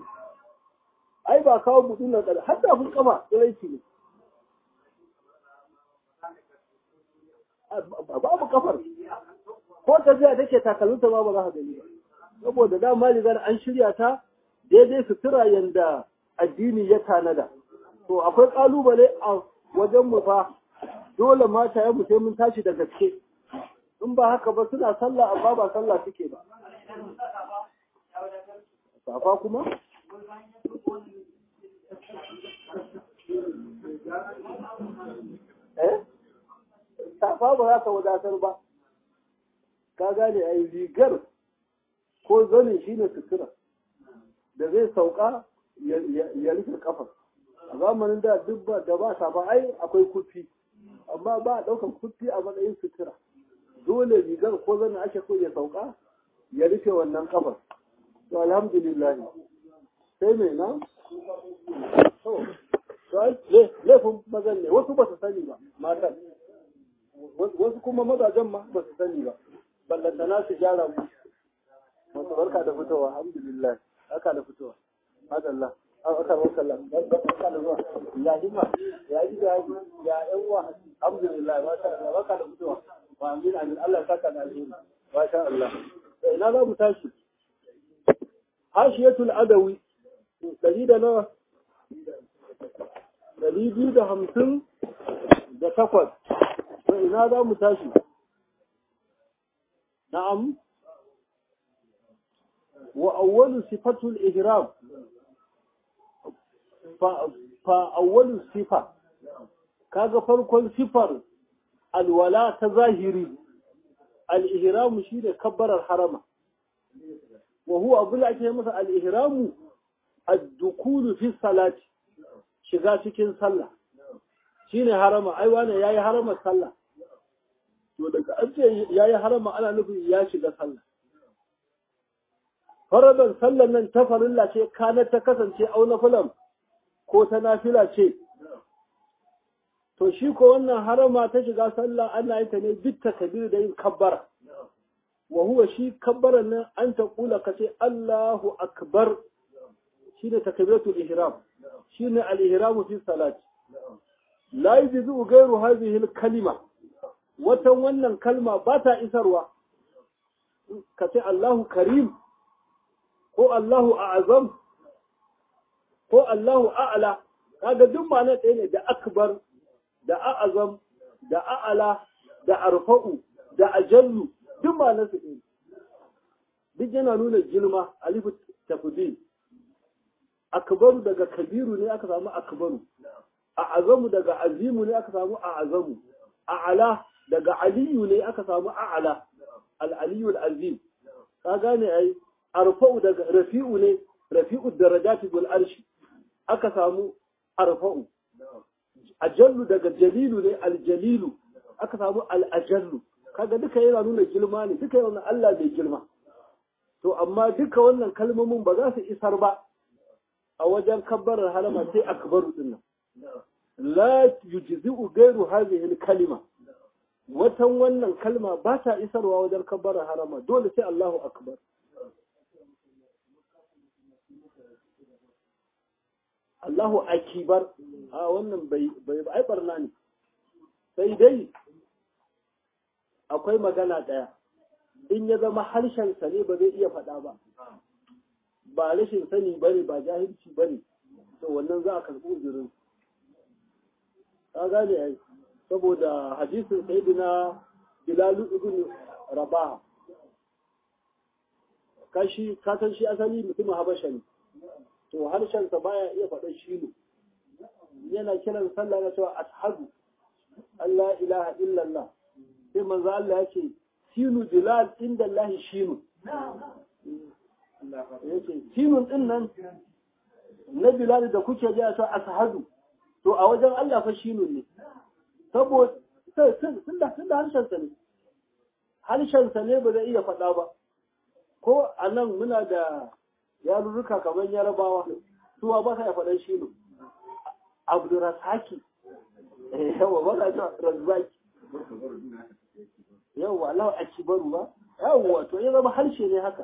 Ai ba kawo budunal qadamaini har da kun kama tsiraici ne. Babu kafar ko tafiya take takalminta ma ba za ka gani ba, saboda dama rigar an shirya ta daidai sutura yanda addini ya tanada. To akwai kalubale a wajen mu fa, dole mata ya mu sai mun tashi da gaske, in ba haka ba suna sallah amma ba sallah suke ba. Safa kuma eh safa ba za ka wadatar ba, ka gane ai rigar ko zanin shine sutura da zai sauka ya rufe kafar. A zamanin da duk ba da ba safa ai akwai kufi, amma ba a ɗaukar kufi a matsayin sutura, dole rigar ko zanin ake so ya sauka ya rufe wannan kafar. To alhamdulillah sai mai na to laifin mazan ne, wasu ba su sani ba matan, wasu kuma mazajen ma ba su sani ba, ballantana su gyara mu. Masu barka da fitowa, alhamdulillah. aka da fitowa madalla aka roka Allah aka da zuwa ya hima ya yi ya ya yan uwa alhamdulillah ma sha Allah aka da fitowa wa amin amin Allah saka da alheri ma sha Allah ina za mu tashi hashiyatul adawi dari da nawa dari biyu da hamsin da takwas to ina za mu tashi na'am wa awwalu sifatul ihram fa fa awwalu sifa kaga farkon sifar alwala ta zahiri al-ihram shi da kabbarar harama wa huwa abul ake masa al-ihram ad-dukul fi salati shiga cikin sallah shine harama ai wani yayi harama sallah to daga an ce yayi harama ana nufin ya shiga sallah faradan sallan nan ta farilla ce kana ta kasance auna fulan ko ta nafila ce to shi ko wannan harama ta shiga sallah ana yin ta ne duk takbir da yin kabbara wa huwa shi kabbaran nan an ta kula kace Allahu akbar shine takbiratul ihram shine al-ihram fi salati la yuzu ghayru hadhihi al-kalima watan wannan kalma ba ta isarwa kace Allahu karim ko Allahu a'azam ko Allahu a'la kaga duk ma'ana ɗaya ne da akbar da a'azam da a'la da arfa'u da ajallu duk ma'anar su ɗaya duk yana nuna girma alifu tafdil akbaru daga kabiru ne aka samu akbaru a'azamu daga azimu ne aka samu a'azamu a'la daga aliyu ne aka samu a'la al-aliyu al-azim ka gane ai arfa'u daga rafi'u ne rafi'u darajati bil arshi aka samu arfa'u ajallu daga jalilu ne aljalilu aka samu al-ajallu kaga duka yana nuna girma ne duka yana Allah bai girma to amma duka wannan kalmomin ba za su isar ba a wajen kabbarar harama sai akbaru din nan la yujzi'u ghayru hadhihi al-kalima watan wannan kalma ba ta isarwa wajen kabbarar harama dole sai Allahu akbar Allahu akibar a wannan bai bai ai barna ne sai dai akwai magana daya in ya zama harshen sa ne ba zai iya faɗa ba ba rashin sani bane ba jahilci bane to wannan za a karɓi uzurin ka gane ai saboda hadisin sayyidina Bilal ibn Rabah kashi ka san shi asali mutumin Habasha ne to harshensa baya iya faɗin shi ne yana kiran sallah na cewa ashhadu Allah ilaha illallah sai manzo Allah ya ce sinu bilal inda Allah shinu yace sinun din nan na bilal da kuke ji a cewa ashhadu to a wajen Allah fa shinun ne saboda sun da sun da harshensa ne harshensa ne ba zai iya faɗa ba ko anan muna da yarurruka kamar yarabawa suwa ba sa ya faɗan shi ne abdurrasaki yawa ba sa ta razzaki yawa Allah a kibaru ba yawa to ya zama harshe ne haka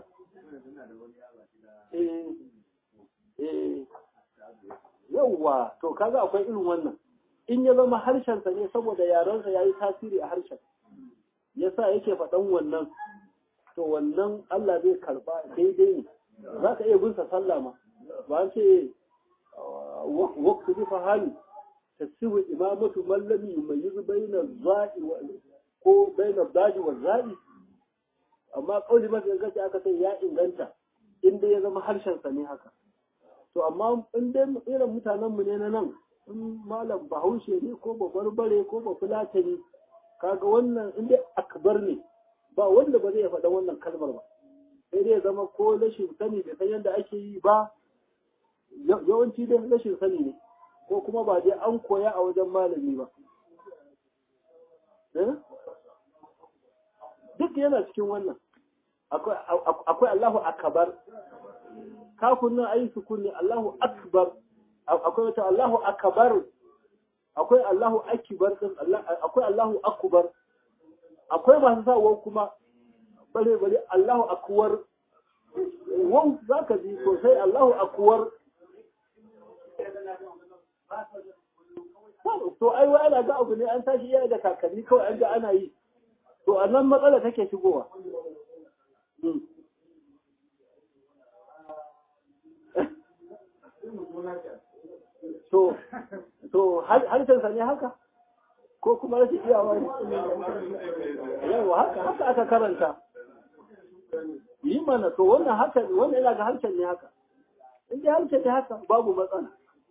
eh eh yawa to kaga akwai irin wannan in ya zama harshensa ne saboda yarensa yayi tasiri a harshen yasa yake faɗan wannan to wannan Allah zai karba daidai ne za ka iya binsa sallah ma ba ce waktu bi fahali tasibu imamatu mallami yumayyizu baina za'i wa ko baina daji wa za'i amma kauli mafi inganci aka sai ya inganta inda ya zama harshen sa ne haka to amma in dai irin mutanen mu ne na nan in malam bahaushe ne ko ba barbare ko ba fulatani kaga wannan inda akbar ne ba wanda ba zai faɗa wannan kalmar ba sai dai zama ko rashin sani bai san yadda ake yi ba yawanci dai rashin sani ne ko kuma ba dai an koya a wajen malami ba duk yana cikin wannan akwai Allahu akbar kafin nan ayi sukuni Allahu akbar akwai wata Allahu akbar akwai Allahu akbar din akwai Allahu akbar akwai masu sawa kuma bare bare Allahu akbar wau za ka ji sosai Allahu akuwar. To ai wa ana ga abu ne an tashi iya da kakanni kawai an ga ana yi. To a nan matsala take shigowa. To, to harshensa ne haka? Ko kuma rashin iyawa ne? Yawa haka, haka aka karanta. Yi mana, to wannan haka, wannan yana ga harshen ne haka. In dai harshen ne haka, babu matsala.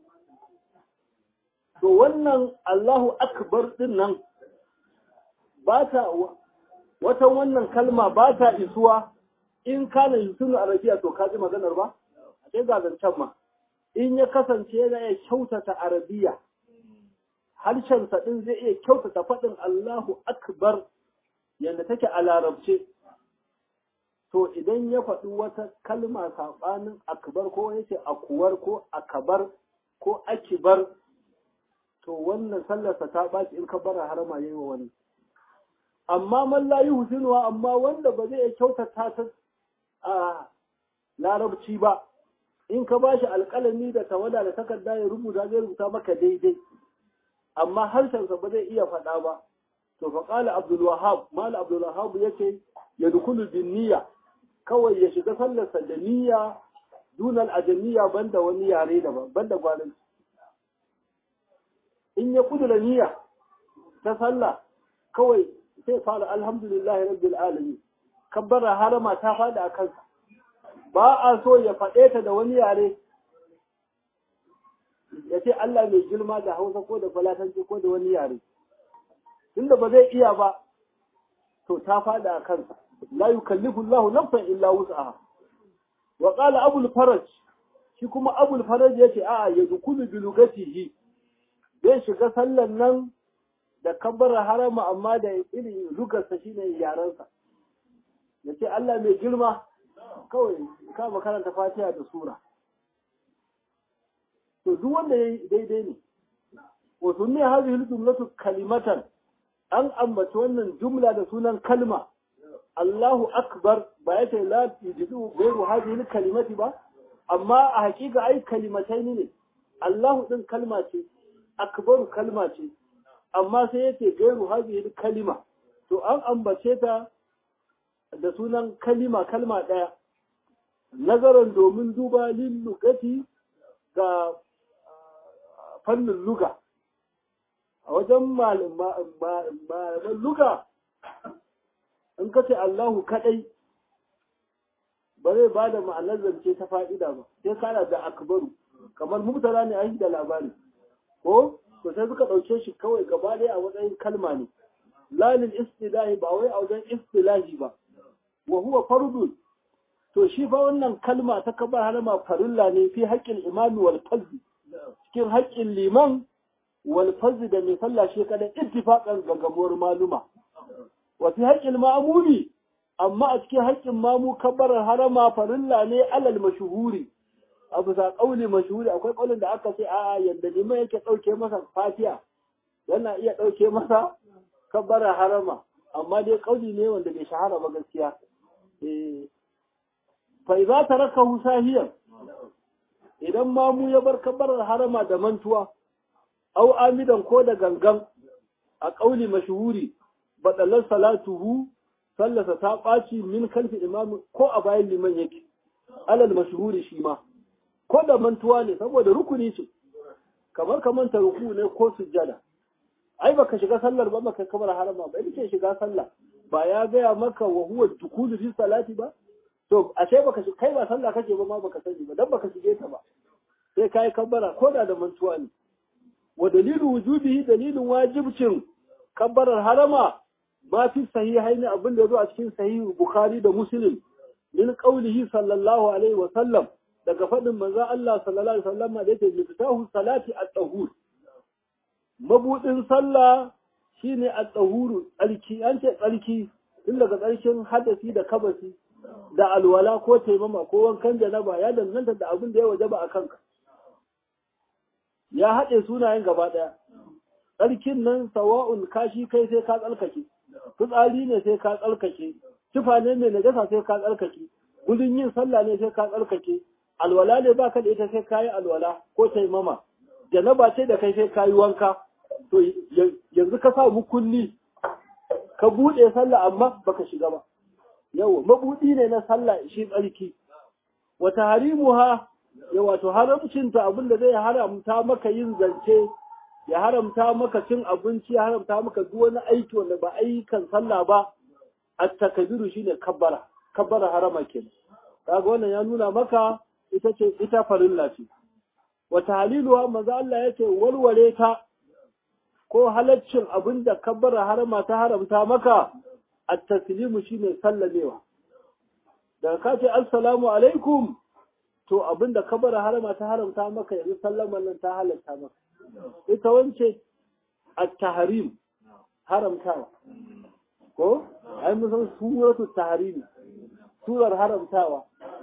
To wannan Allahu Akbar din nan, ba ta, watan wannan kalma ba ta isuwa in kana yusunu arabiya to ka ji maganar ba? A ce ga zancen ma. In ya kasance yana iya kyautata arabiya, harshensa ɗin zai iya kyautata faɗin Allahu Akbar yadda take a larabce. To idan ya faɗi wata kalma saɓanin akbar ko ya ce akuwar ko akabar ko akibar, to wannan sallarsa ta ɓaci in ka bara harama ya yi wa wani. Amma man la yuhsinuha, amma wanda ba zai iya kyautata ta a larabci ba, in ka ba shi alƙalami da tawada da takarda ya rubuta zai rubuta maka daidai, amma harshensa ba zai iya faɗa ba. To fa qala Abdul Wahhab, mal Abdul Wahhab yace ya dukulu bin niyya, kawai ya shiga sallarsa da niyya dunal ajamiyya banda wani yare daban, banda gwanin. In ya kudura niyya ta sallah kawai sai fara alhamdulillahi rabbil alamin, kabbara harama ta faɗi a kansa. Ba a so ya faɗe ta da wani yare, ya ce Allah mai girma da Hausa ko da Falatanci ko da wani yare. Tunda ba zai iya ba, to ta faɗi a kansa. La yukallifu Allahu nafsan illa wus'aha. Wa qala Abul Faraj, shi kuma Abul Faraj yace a'a ya dukulu bi lugatihi. Zai shiga sallan nan da kabbara harama amma da irin lugarsa shine yarensa. Yace Allah mai girma, kawai ka makaranta Fatiha da sura. To duk wanda yayi daidai ne. Wa sunni hadhihi al-jumlatu kalimatan, an ambaci wannan jumla da sunan kalma. Allahu akbar, ba yace la tujidu ghayru hadhihi al-kalimati ba, amma a hakika ai kalimatai ne. Allahu din kalma ce, akbar kalma ce, amma sai yace ghayru hadhihi al-kalima. To an ambace ta da sunan kalima, kalma ɗaya, nazarin domin duba lillugati ga fannin luga. A wajen malaman luga, in ka ce Allahu kaɗai, ba zai ba da ma'anar zance ta fa'ida ba, sai kana da akbaru, kamar mubtala ne an da labari, ko? To sai suka ɗauke shi kawai gaba ɗaya a matsayin kalma ne, lalil istilahi ba wai a wajen istilahi ba. Wa huwa fardun, to shi fa wannan kalma ta kabar harama farilla ne fi haƙƙin imami wal fazzi, cikin haƙƙin liman wal fazzi da mai sallah shi kadan ittifaqan gagamuwar maluma. Wa fi haƙƙin ma'mumi, amma a cikin haƙƙin mamu kabarar harama farilla ne alal mashhuri. A bisa ƙauli mashhuri akwai ƙaulin da aka ce a'a yanda liman yake ɗauke masa fatiha yana iya ɗauke masa kabarar harama, amma dai ƙauli ne wanda bai shahara ba gaskiya. Fai za ta raka husahiyar, idan mamu ya bar kabarar harama da mantuwa, au amidan ko da gangan a ƙauli mashuhuri, baɗalar salatuhu, sallasa ta ɓaci min kalfi imamu ko a bayan liman yake, alal mashuhuri shi ma, ko da mantuwa ne saboda rukuni ce, kamar ka manta ruku ne ko sujjada. Ai baka shiga sallar ba baka kabar harama ba, ita shiga sallah. Ba ya gaya maka wa huwa dukulu fi salati ba, to ashe baka shi kai ba sallah kake ba ma baka sani ba dan baka shige ta ba, sai kai kabbara ko da da mantuwa ne. Wa dalilu wujubihi, dalilin wajibcin kabbarar harama ma fi sahihain, abin da yazo a cikin sahih Bukhari da Muslim min qawlihi sallallahu alaihi wa sallam, daga fadin manzo Allah sallallahu alaihi wa sallam da yake miftahu salati at-tahur, mabudin sallah shine at-tahuru, tsarki. An ce tsarki tun daga tsarkin hadasi da kabasi da alwala ko taimama ko wankan janaba, ya danganta da abin da ya wajaba a kanka, ya haɗe sunayen gaba ɗaya. Tsarkin nan sawa'un kashi kai sai ka tsalkake, fitsari ne sai ka tsalkake, tufa ne mai najasa sai ka tsalkake, gudun yin sallah ne sai ka tsarkake, alwala ne baka da ita sai ka yi alwala ko taimama, janaba ce da kai sai ka yi wanka, to yanzu ka sa mukulli ka buɗe sallah amma baka shiga ba. Yawa mabuɗi ne na sallah shi tsarki. Wata harimuha ya wato haramcinta abinda zai haramta maka yin zance, ya haramta maka cin abinci, ya haramta maka duk wani aiki wanda ba ayyukan sallah ba, at-takbiru shine kabbara, kabbara harama kenan. Kaga wannan ya nuna maka ita ce ita farilla ce. Wa tahliluha manzo Allah yace walwale ta ko halaccin abinda kabbara harama ta haramta maka, at-taslimu shine sallamewa. Da ka ce assalamu alaikum to abinda kabbara harama ta haramta maka yanzu sallaman nan ta halatta maka. Ita wance at-tahrim haramtawa ko ai mun san suratu tahrim surar haramtawa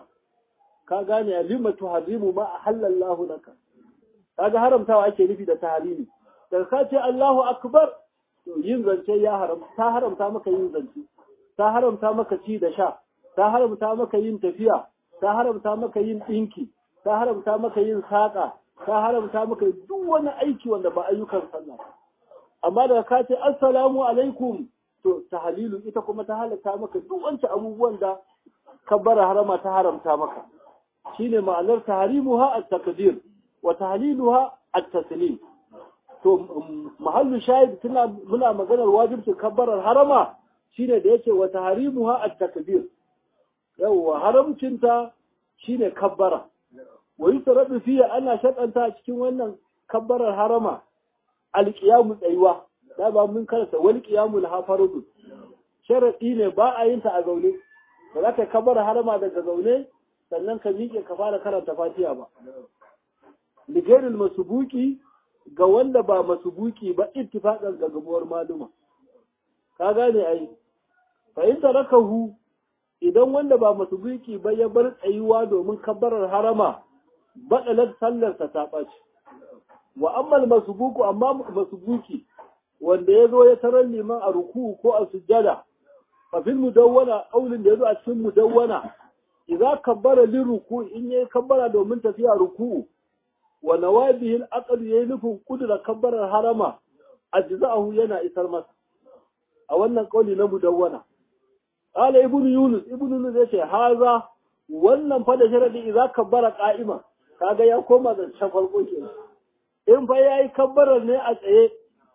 ka gane alimatu harimu ma halallahu laka kaga haramtawa ake nufi da tahrimi da ka ce Allahu akbar to yin zance ya haramta ta haramta maka yin zance ta haramta maka ci da sha ta haramta maka yin tafiya ta haramta maka yin dinki ta haramta maka yin saka ta haramta maka duk wani aiki wanda ba ayyukan sallah amma da ka ce assalamu alaikum to tahlilu ita kuma ta halatta maka duk wancan abubuwan da kabbara harama ta haramta maka shine ma'anar tahrimuha at-takbir wa tahliluha at-taslim to mahallu shahid tana muna maganar wajibin kabbarar harama shine da yake wa tahrimuha at-takbir yawa haramcinta shine kabbara wa yusrabu fiya ana shaɗanta cikin wannan kabbarar harama alqiyamu tsayuwa da ba mun karanta wal qiyamul hafarudu sharadi ne ba a yin ta a zaune ba za ka kabbara harama daga zaune sannan ka miƙe ka fara karanta fatiha ba ligairil masubuki ga wanda ba masubuki ba ittifaqan ga gabuwar maluma ka gane ai fa in tarakahu idan wanda ba masubuki ba ya bar tsayuwa domin kabbarar harama badalar sallarsa ta ɓaci wa ammal masubuku amma masubuki wanda ya zo ya tarar liman a ruku ko a sujjada fa fil mudawwana aulin da yazo a cikin mudawwana idza kabbara li ruku in yayi kabbara domin tafiya ruku wa nawabihi al-aqd yayi nufin kudura kabbarar harama ajza'ahu yana isar masa a wannan kauli na mudawwana qala ibnu yunus ibnu yunus yace haza wannan fa da sharadi idza kabbara qa'ima kaga ya koma da farko kenan in fa yayi kabbarar ne a tsaye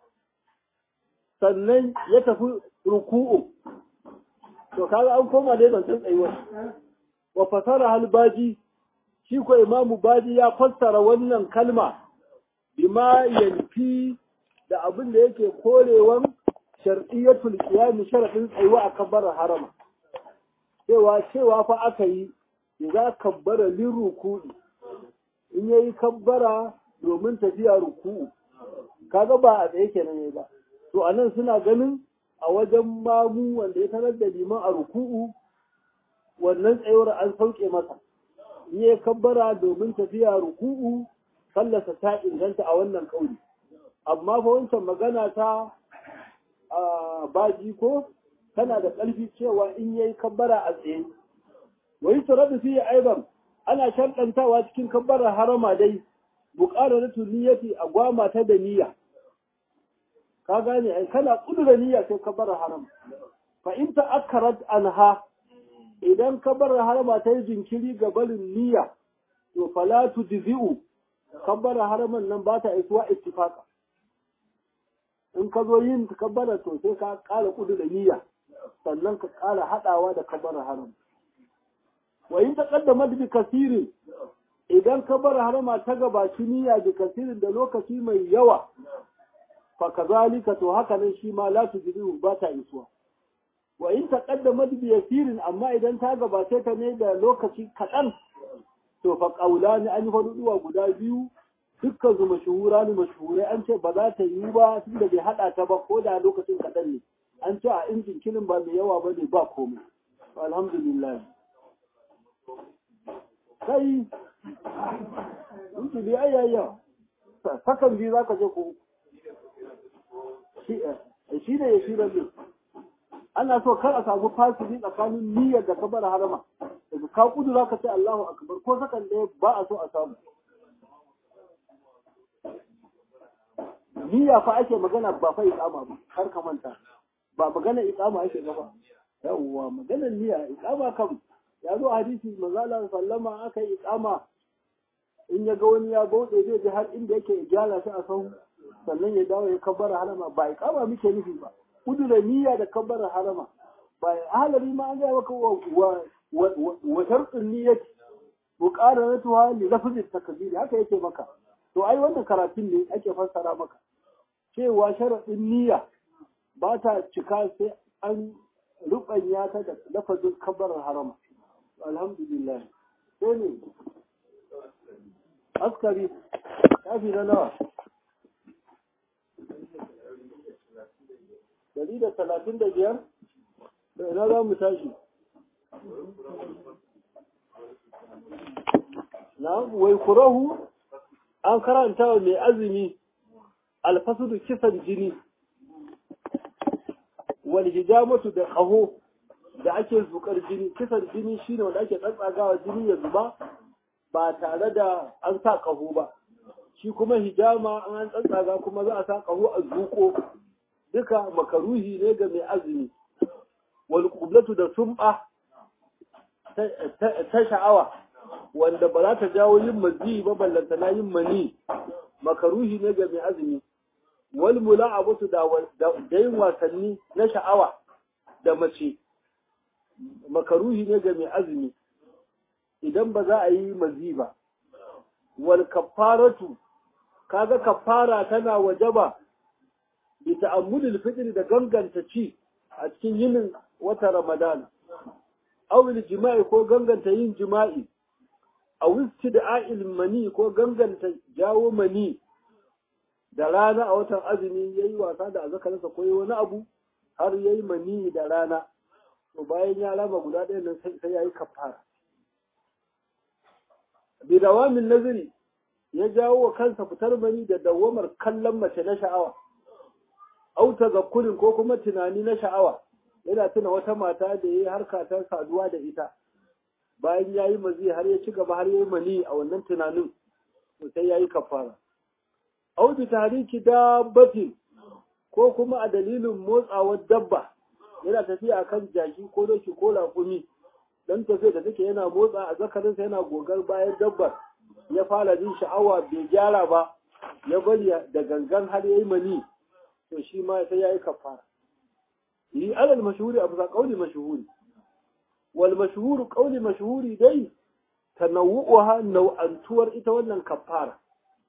sannan ya tafi ruku'u to kaga an koma da zancen tsayuwa wa fasara halbaji shi ko imamu baji ya fassara wannan kalma bima yanfi da abin da yake korewan shar'iyyatul qiyam sharadin tsayuwa a kabbarar harama cewa cewa fa aka yi idza kabbara liruku'i in yayi kabbara domin tafiya ruku'u kaga ba a tsaye kenan ne ba to anan suna ganin a wajen mamu wanda ya tarar da liman a ruku'u wannan tsayuwar an sauke masa in yayi kabbara domin tafiya ruku'u sallarsa ta inganta a wannan kauli amma fa wancan magana ta baji ko tana da ƙarfi cewa in yayi kabbara a tsaye wai tarabi fi aiban ana sharɗantawa cikin kabbarar harama dai buƙaratu niyyati a gwama ta da niyya ka gane ai kana kudura niyya sai kabbarar harama fa in ta'akkarat anha idan kabbarar harama ta yi jinkiri ga barin niyya to fala tujzi'u kabbarar haraman nan ba ta isuwa ittifaqa in ka zo yin kabbara to sai ka ƙara kudura niyya sannan ka ƙara hadawa da kabbarar harama wa in taqaddama bi kasirin idan kabbarar harama ta gabaci niyya bi kasirin da lokaci mai yawa fa kazalika to haka nan shi ma la tujzi'u ba ta isuwa wa in taqaddama bi yasirin amma idan ta gabace ta ne da lokaci kaɗan to fa qaulani an faduwa guda biyu dukkan su mashhura ne mashhurai an ce ba za ta yi ba tunda bai hada ta ba ko da lokacin kaɗan ne an ce a injin kilin ba mai yawa ba ne ba komai alhamdulillah kai inji bi ayayya sakan bi za ka je ku shi ne ya shi rabe ana so kar a samu fasiri tsakanin niyyar da kabar harama daga ka kudura ka ce Allahu akbar ko sakan ɗaya ba a so a samu. Niyya fa ake magana ba fa iqama ba kar ka manta ba magana iqama ake gaba yawwa maganar niyya iqama kam ya zo hadisi manzo Allah sallama aka yi iqama in ya ga wani ya bauɗe zai ji har inda yake gyara shi a san sannan ya dawo ya kabbara harama ba iqama muke nufi ba kudura niyya da kabbara harama ba halari ma an ga maka wa wa shartun niyyati muqaranatuha li lafzi takbir haka yake maka to ai wannan karatun ne ake fassara maka cewa sharadin niyya ba ta cika sai an rubanya ta da lafazin kabbarar harama alhamdulillah sai ne askari kafi na nawa dari da talatin da biyar da ina za mu tashi na wai kurahu an karanta wa mai azumi alfasudu kisan jini wal hijamatu da qaho da ake zukar jini kisan jini shine wanda ake tsatsagawa jini ya zuba ba tare da an sa qaho ba shi kuma hijama an tsatsaga kuma za a sa qaho a zuko duka makaruhi ne ga mai azumi wal qublatu da sumba ta sha'awa wanda ba za ta jawo yin mazi ba ballanta na yin mani makaruhi ne ga mai azumi wal mula'abatu da da yin wasanni na sha'awa da mace makaruhi ne ga mai azumi idan ba za a yi mazi ba wal kafaratu kaga kafara tana wajaba bi ta'ammulil fitr da ganganta ci a cikin yinin wata ramadana awil jima'i ko ganganta yin jima'i a wisti da a'il mani ko ganganta jawo mani da rana a watan azumi ya yi wasa da azakarinsa ko yi wani abu har ya yi mani da rana to bayan ya rama guda ɗaya nan sai ya yi kafara bi dawamin nazari ya jawo wa kansa fitar mani da dawamar kallon mace na sha'awa auta zakkurin ko kuma tunani na sha'awa yana tuna wata mata da ya yi harka ta saduwa da ita bayan ya yi mazi har ya ci gaba har ya yi mani a wannan tunanin to sai ya yi kafara au bi tahriki dabbatin ko kuma a dalilin motsawar dabba yana tafiya akan jaki ko doki ko raƙumi dan tafiya da take yana motsa a zakarinsa yana gogar bayan dabbar ya fara jin sha'awa bai gyara ba ya bari da gangan har ya yi mani to shi ma sai ya yi kafara yi alal mashhuri abu za kauli mashhuri wal mashhuru kauli mashhuri dai tanawu'uha nau'antuwar ita wannan kafara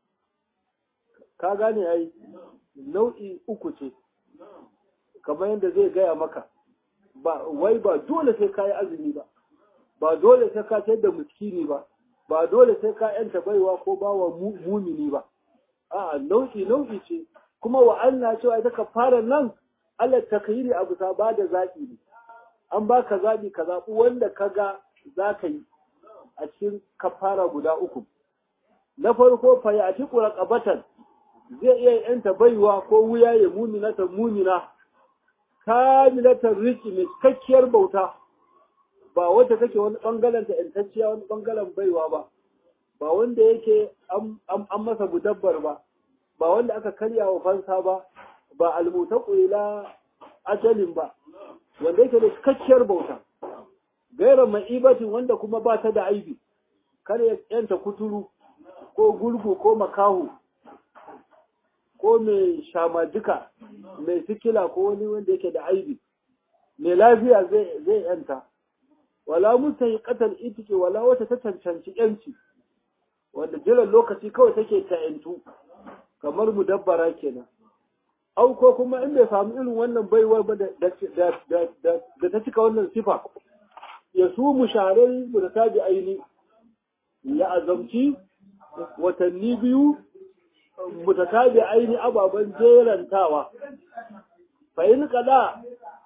ka gane ai nau'i uku ce kamar yadda zai gaya maka ba wai ba dole sai ka yi azumi ba ba dole sai ka sayar da miskini ba ba dole sai ka yanta baiwa ko bawa mumini ba a'a nau'i nau'i ce kuma wa Allah cewa ita kafara nan Allah takyiri abu sa ba da zaki ne an baka zabi ka zabi wanda kaga zaka yi a cikin kafara guda uku na farko fa ya atiqu raqabatan zai iya yanta baiwa ko wuya ya mumina ta mumina kamilatan riki mai kakkiyar bauta ba wanda kake wani bangaren ta yantacciya wani bangaren baiwa ba ba wanda yake an masa budabbar ba ba wanda aka karya wa fansa ba ba almutaqu ila ajalin ba wanda yake da cikakkiyar bauta gaira ma'ibatin wanda kuma ba ta da aibi kar ya yanta kuturu ko gurgu ko makahu ko mai shamajika mai sikila ko wani wanda yake da aibi mai lafiya zai zai yanta wala mutahiqatal itiki wala wata ta cancanci yanci wanda jiran lokaci kawai take ta yantu kamar mudabbara kenan au ko kuma in bai samu irin wannan baiwar ba da da ta cika wannan sifa ya su musharai da tabi aini ya azamci watanni biyu mutatabi aini ababen jerantawa fa in kada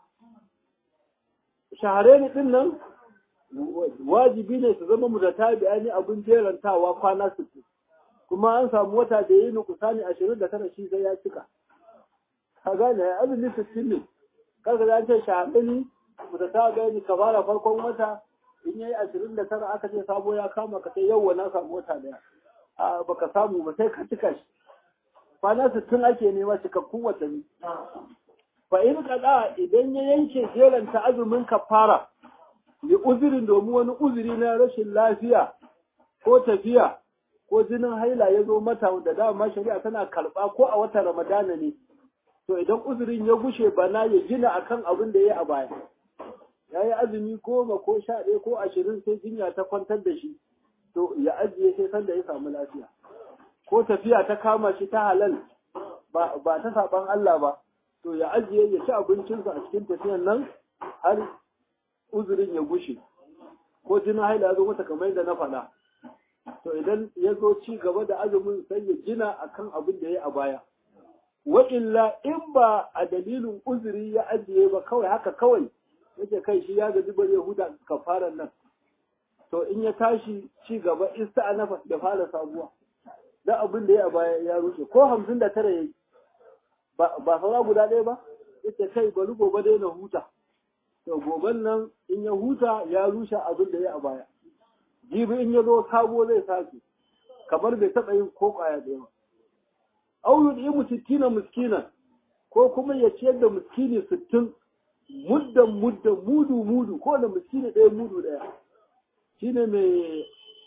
shahareni din nan wajibi ne su zama mutatabi aini abun jerantawa kwana sittin kuma an samu wata da yi nukusani ashirin da tara shi sai ya cika ka gane azumi sittin ne kaga da ce shahareni mutatabi aini kabara farkon wata in yayi ashirin da tara aka ce sabo ya kama ka sai yau na samu wata daya a baka samu ba sai ka cika shi kwana sittin ake nema cikakkun watanni fa in kada idan ya yanke jeranta azumin kafara li uzurin domin wani uzuri na rashin lafiya ko tafiya ko jinin haila ya zo mata da dama shari'a tana karba ko a watan ramadana ne to idan uzurin ya gushe bana ya gina akan abin da ya yi a baya ya yi azumi goma ko sha ɗaya ko ashirin sai jinya ta kwantar da shi to ya ajiye sai sanda ya samu lafiya ko tafiya ta kama shi ta halal ba, ba ta saban Allah ba to ya ajiye ya ci abincinsa a cikin tafiyan nan har uzurin ya gushe ko jinin haila ya zo mata kamar yadda na faɗa to idan ya zo ci gaba da azumin sai ya gina akan abin da ya yi a baya wa illa in ba a dalilin uzuri ya ajiye ba kawai haka kawai yake kai shi ya gaji ba zai huda kafaran nan to in ya tashi ci gaba ista'anafa da fara sabuwa da abin da ya baya ya rushe ko hamsin da tara yayi ba ba saura guda ɗaya ba yace kai bari gobe dai na huta to goben nan in ya huta ya rushe abin da ya baya jibi in ya zo sabo zai sake kamar bai taɓa yin ko ƙwaya ɗaya ba au yudimu sittina miskina ko kuma ya ciyar da miskini sittin muddan muddan mudu mudu ko da miskini ɗaya mudu ɗaya shine mai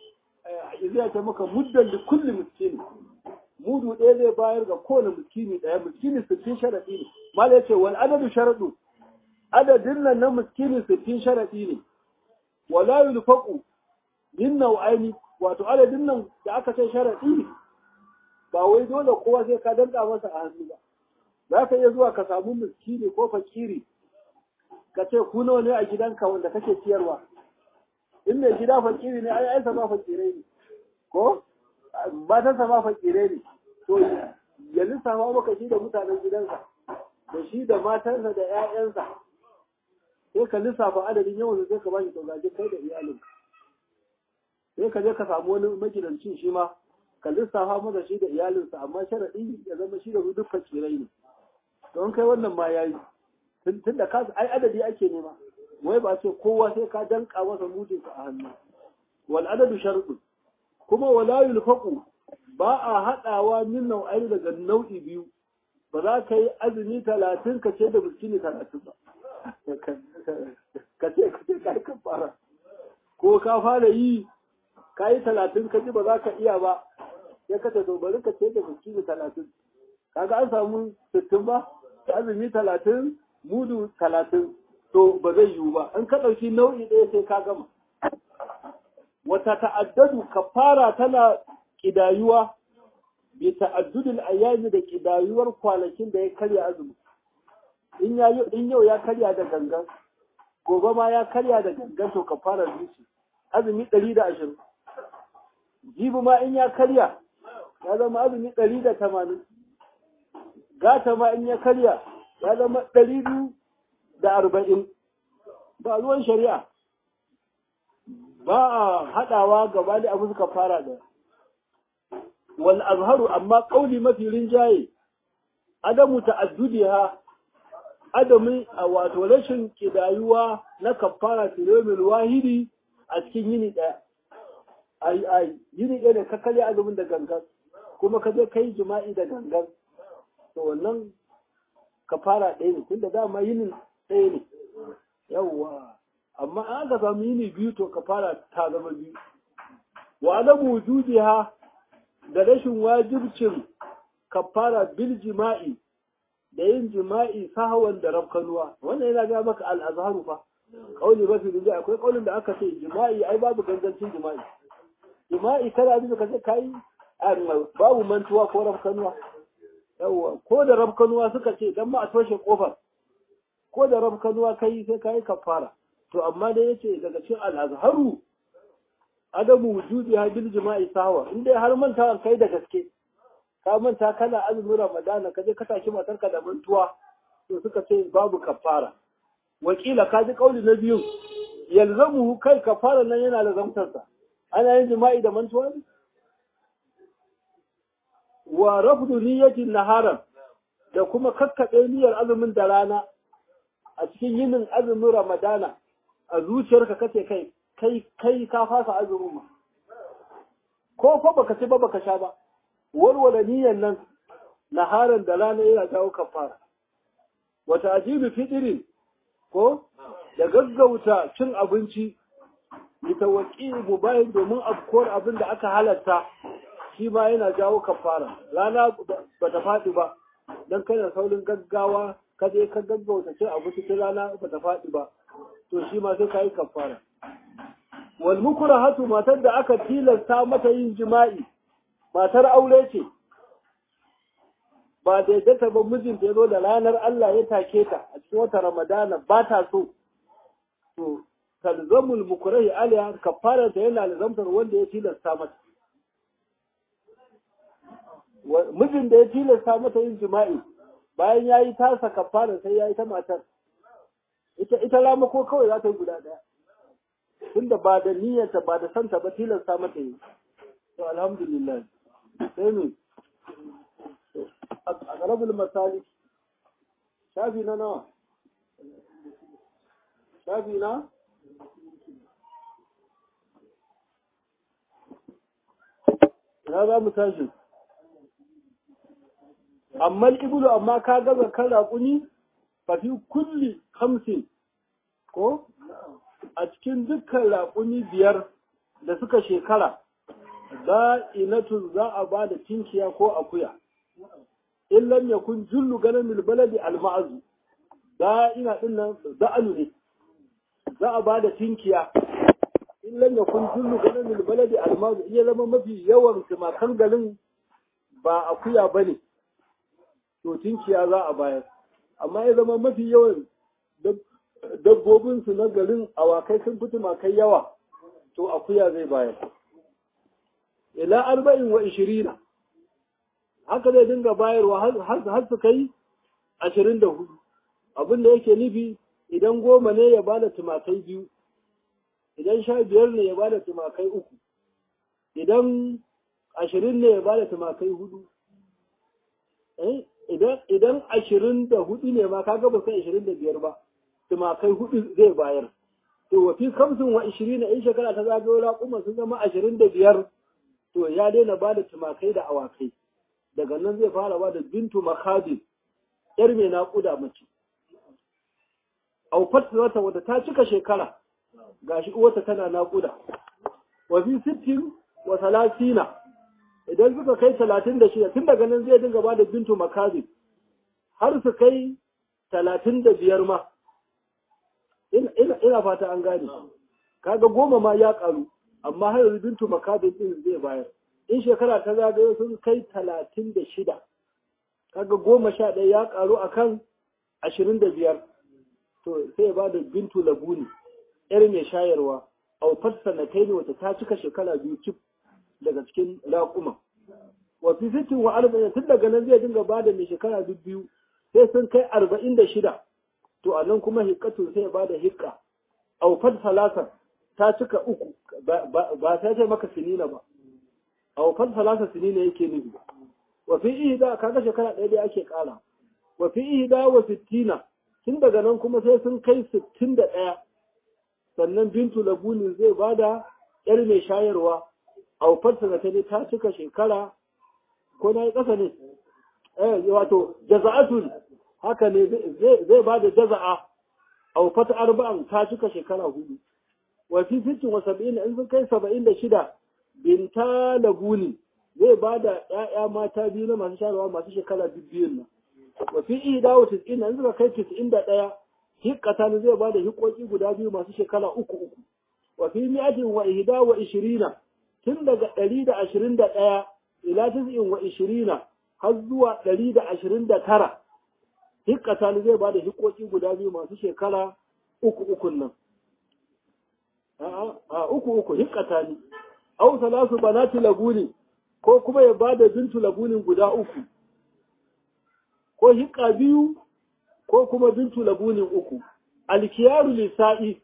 zai ta maka muddan da kulli miskini mudu ɗaya zai bayar ga kowane miskini ɗaya miskini sittin sharaɗi ne mala yace wal adadu sharadu adadin nan na miskini sittin sharaɗi ne wala yulfaqu min nau'aini wato adadin nan da aka ce sharaɗi ne ba wai dole kowa sai ka danka masa a hannu ba za ka iya zuwa ka samu miskini ko fakiri ka ce ku nawa ne a gidanka wanda kake ciyarwa in mai gida fakiri ne ai aisa ma fakirai ne ko matansa ma fakirai ne to ya lissafa maka shi da mutanen gidansa da shi da matansa da 'ya'yansa sai ka lissafa adadin yawan sai ka bashi to gaji kai da iyalinka sai ka je ka samu wani magidancin shi ma ka lissafa masa shi da iyalinsa amma sharaɗi ya zama shi da su duk fakirai ne don kai wannan ma yayi tun da ka ai adadi ake nema wai ba ce kowa sai ka danka masa mutum a hannu wal adadu sharɗu kuma wala yulfaqu ba a haɗawa min nau'ai daga nau'i biyu ba za ka yi azumi talatin ka ce da miskini talatin ba ka ce ka ce ka yi kafara ko ka fara yi ka yi talatin ka ji ba za ka iya ba sai ka ce to bari ka ce da miskini talatin kaga an samu sittin ba azumi talatin mudu talatin to ba zai yiwu ba in ka ɗauki nau'i ɗaya sai ka gama wata ta'addadu kafara tana ƙidayuwa bi ta'addudul ayyami da ƙidayuwar kwanakin da ya karya azumi in ya in yau ya karya da gangan gobe ma ya karya da gangan to kafara zuci azumi ɗari da ashirin jibi ma in ya karya ya zama azumi ɗari da tamanin gata ma in ya karya ya zama ɗari biyu da arba'in ba ruwan shari'a ba a haɗawa gaba da abu suka fara da wal azharu amma ƙauli mafi rinjaye adamu ta'addudiha adamin wato rashin kidayuwa na kafara filomil wahidi a cikin yini ɗaya ai ai yini ɗaya da ka karya azumin da gangan kuma ka je kai jima'i da gangan to wannan kafara ɗaya ne tunda dama yinin ɗaya ne yawwa amma an aka samu yini biyu to kafara ta zama biyu wa alamu wujudiha da rashin wajibcin kafara bil jima'i da yin jima'i sahawan da rafkanuwa wannan yana ga maka al-azharu fa kauli ba fi rinja akwai kaulin da aka ce jima'i ai babu gangancin jima'i jima'i kada abin ka ce kai babu mantuwa ko rafkanuwa yawwa ko da rafkanuwa suka ce dan ma a toshe kofar ko da rafkanuwa kai sai kai kafara to amma dai yace daga cikin al-azharu adamu wujudi hadil jima'i sawa in dai har manta kai da gaske ka manta kana azumin ramadana kaje ka tashi matarka da mantuwa to suka ce babu kafara wakila ka ji kauli na biyu yalzamu kai kafara nan yana lazamtar sa ana yin jima'i da mantuwa ne wa rafdu niyyatin naharan da kuma kakkaɓe niyyar azumin da rana a cikin yinin azumin ramadana a zuciyarka kace kai kai kai ka fasa azumin ma ko fa baka ci ba baka sha ba walwala niyan nan naharan da rana yana jawo kafara wata ajibu fitiri ko da gaggauta cin abinci litawaqi mubayin domin afkuwar abin da aka halatta shi ma yana jawo kafara rana ba ta faɗi ba dan kana saurin gaggawa ka je ka gaggauta cin abinci ta rana ba ta faɗi ba to shi ma sai kai kafara wal mukrahatu matar da aka tilasta mata yin jima'i matar aure ce ba daidaita ba mijinta ya zo da ranar Allah ya take ta a cikin wata Ramadana ba ta so to talzamul mukrahi aliya kafara ta yana lazamtar wanda ya tilasta mata mijin da ya tilasta mata yin jima'i bayan yayi tasa kafara sai yayi ta matar ita ita lamako kawai za ta yi guda daya tunda ba da niyyarta ba da santa ba tilasta mata yi to alhamdulillah sai ne a garabul misali shafi na nawa shafi na na za mu tashi amma ibulu amma ka gaza kan raƙuni fa fi kulli hamsin ko a cikin dukkan raƙuni biyar da suka shekara da'inatun za a ba da tinkiya ko akuya in lam yakun jullu ganamil baladi al-ma'zu da'ina din nan da'alu ne za a ba da tinkiya in lam yakun jullu ganamil baladi al-ma'zu iya zama mafi yawan tumakan garin ba akuya bane to tinkiya za a bayar amma ya zama mafi yawan dabbobin su na garin awakai sun fi tumakai yawa to akuya zai bayar ila arba'in wa ishirina haka zai dinga bayarwa har su kai ashirin da hudu abin da yake nufi idan goma ne ya bada tumakai biyu idan sha biyar ne ya bada tumakai uku idan ashirin ne ya bada tumakai hudu idan ashirin da hudu ne ma kaga ba sai ashirin da biyar ba tumakai hudu zai bayar to wafi kamsin wa ishirina in shekara ta zagayo raƙuma sun zama ashirin da biyar to ya daina ba da tumakai da awakai daga nan zai fara ba da bintu makadi yar mai naƙuda mace aufat wata wadda ta cika shekara gashi uwarta tana naƙuda wa fi sittin wa salasina idan suka kai talatin da shida tun daga nan zai dinga ba da bintu makadi har su kai talatin da biyar ma ina fata an gane kaga goma ma ya ƙaru amma har yanzu bintu makabin din zai bayar in shekara ta zagayo sun kai talatin da shida kaga goma sha ɗaya ya ƙaru akan ashirin da biyar to sai ba da bintu labuni yar mai shayarwa aufat sanatai ne wata ta cika shekara biyu cif daga cikin raƙuma wa fi sittin wa arba'in tun daga nan zai dinga ba da mai shekara biyu sai sun kai arba'in da shida to a nan kuma hikkatu sai ba da hikka aufat salasa ta cika uku ba sai ce maka sinina ba a wafan salasa sinina yake nufi wa fi ihda kaga shekara ɗaya da ake ƙara wa fi ihda wa sittina tun daga nan kuma sai sun kai sittin da ɗaya sannan bintu labunin zai bada yar mai shayarwa a wafan sanata ne ta cika shekara ko na yi ƙasa ne eh wato jaza'atul haka ne zai bada jaza'a a wafat arba'an ta cika shekara hudu wa fi sittin wa sab'in in sun kai saba'in da shida binta labuni zai ba da ‘ya'ya mata biyu na masu shayarwa masu shekara biyun nan. Wa fi ihda wa tis'in in suka kai tis'in da ɗaya hikkata ne zai ba da hikoki guda biyu masu shekara uku uku. Wa fi mi'atin wa ihda wa ishirina tun daga ɗari da ashirin da ɗaya ila tis'in wa ishirina har zuwa ɗari da ashirin da tara hikkata ne zai ba da hikoki guda biyu masu shekara uku ukun nan. a uku uku hikkata ne au salasu banati labuni ko kuma ya bada bintu labunin guda uku ko hikka biyu ko kuma bintu labunin uku alkiyaru lisa'i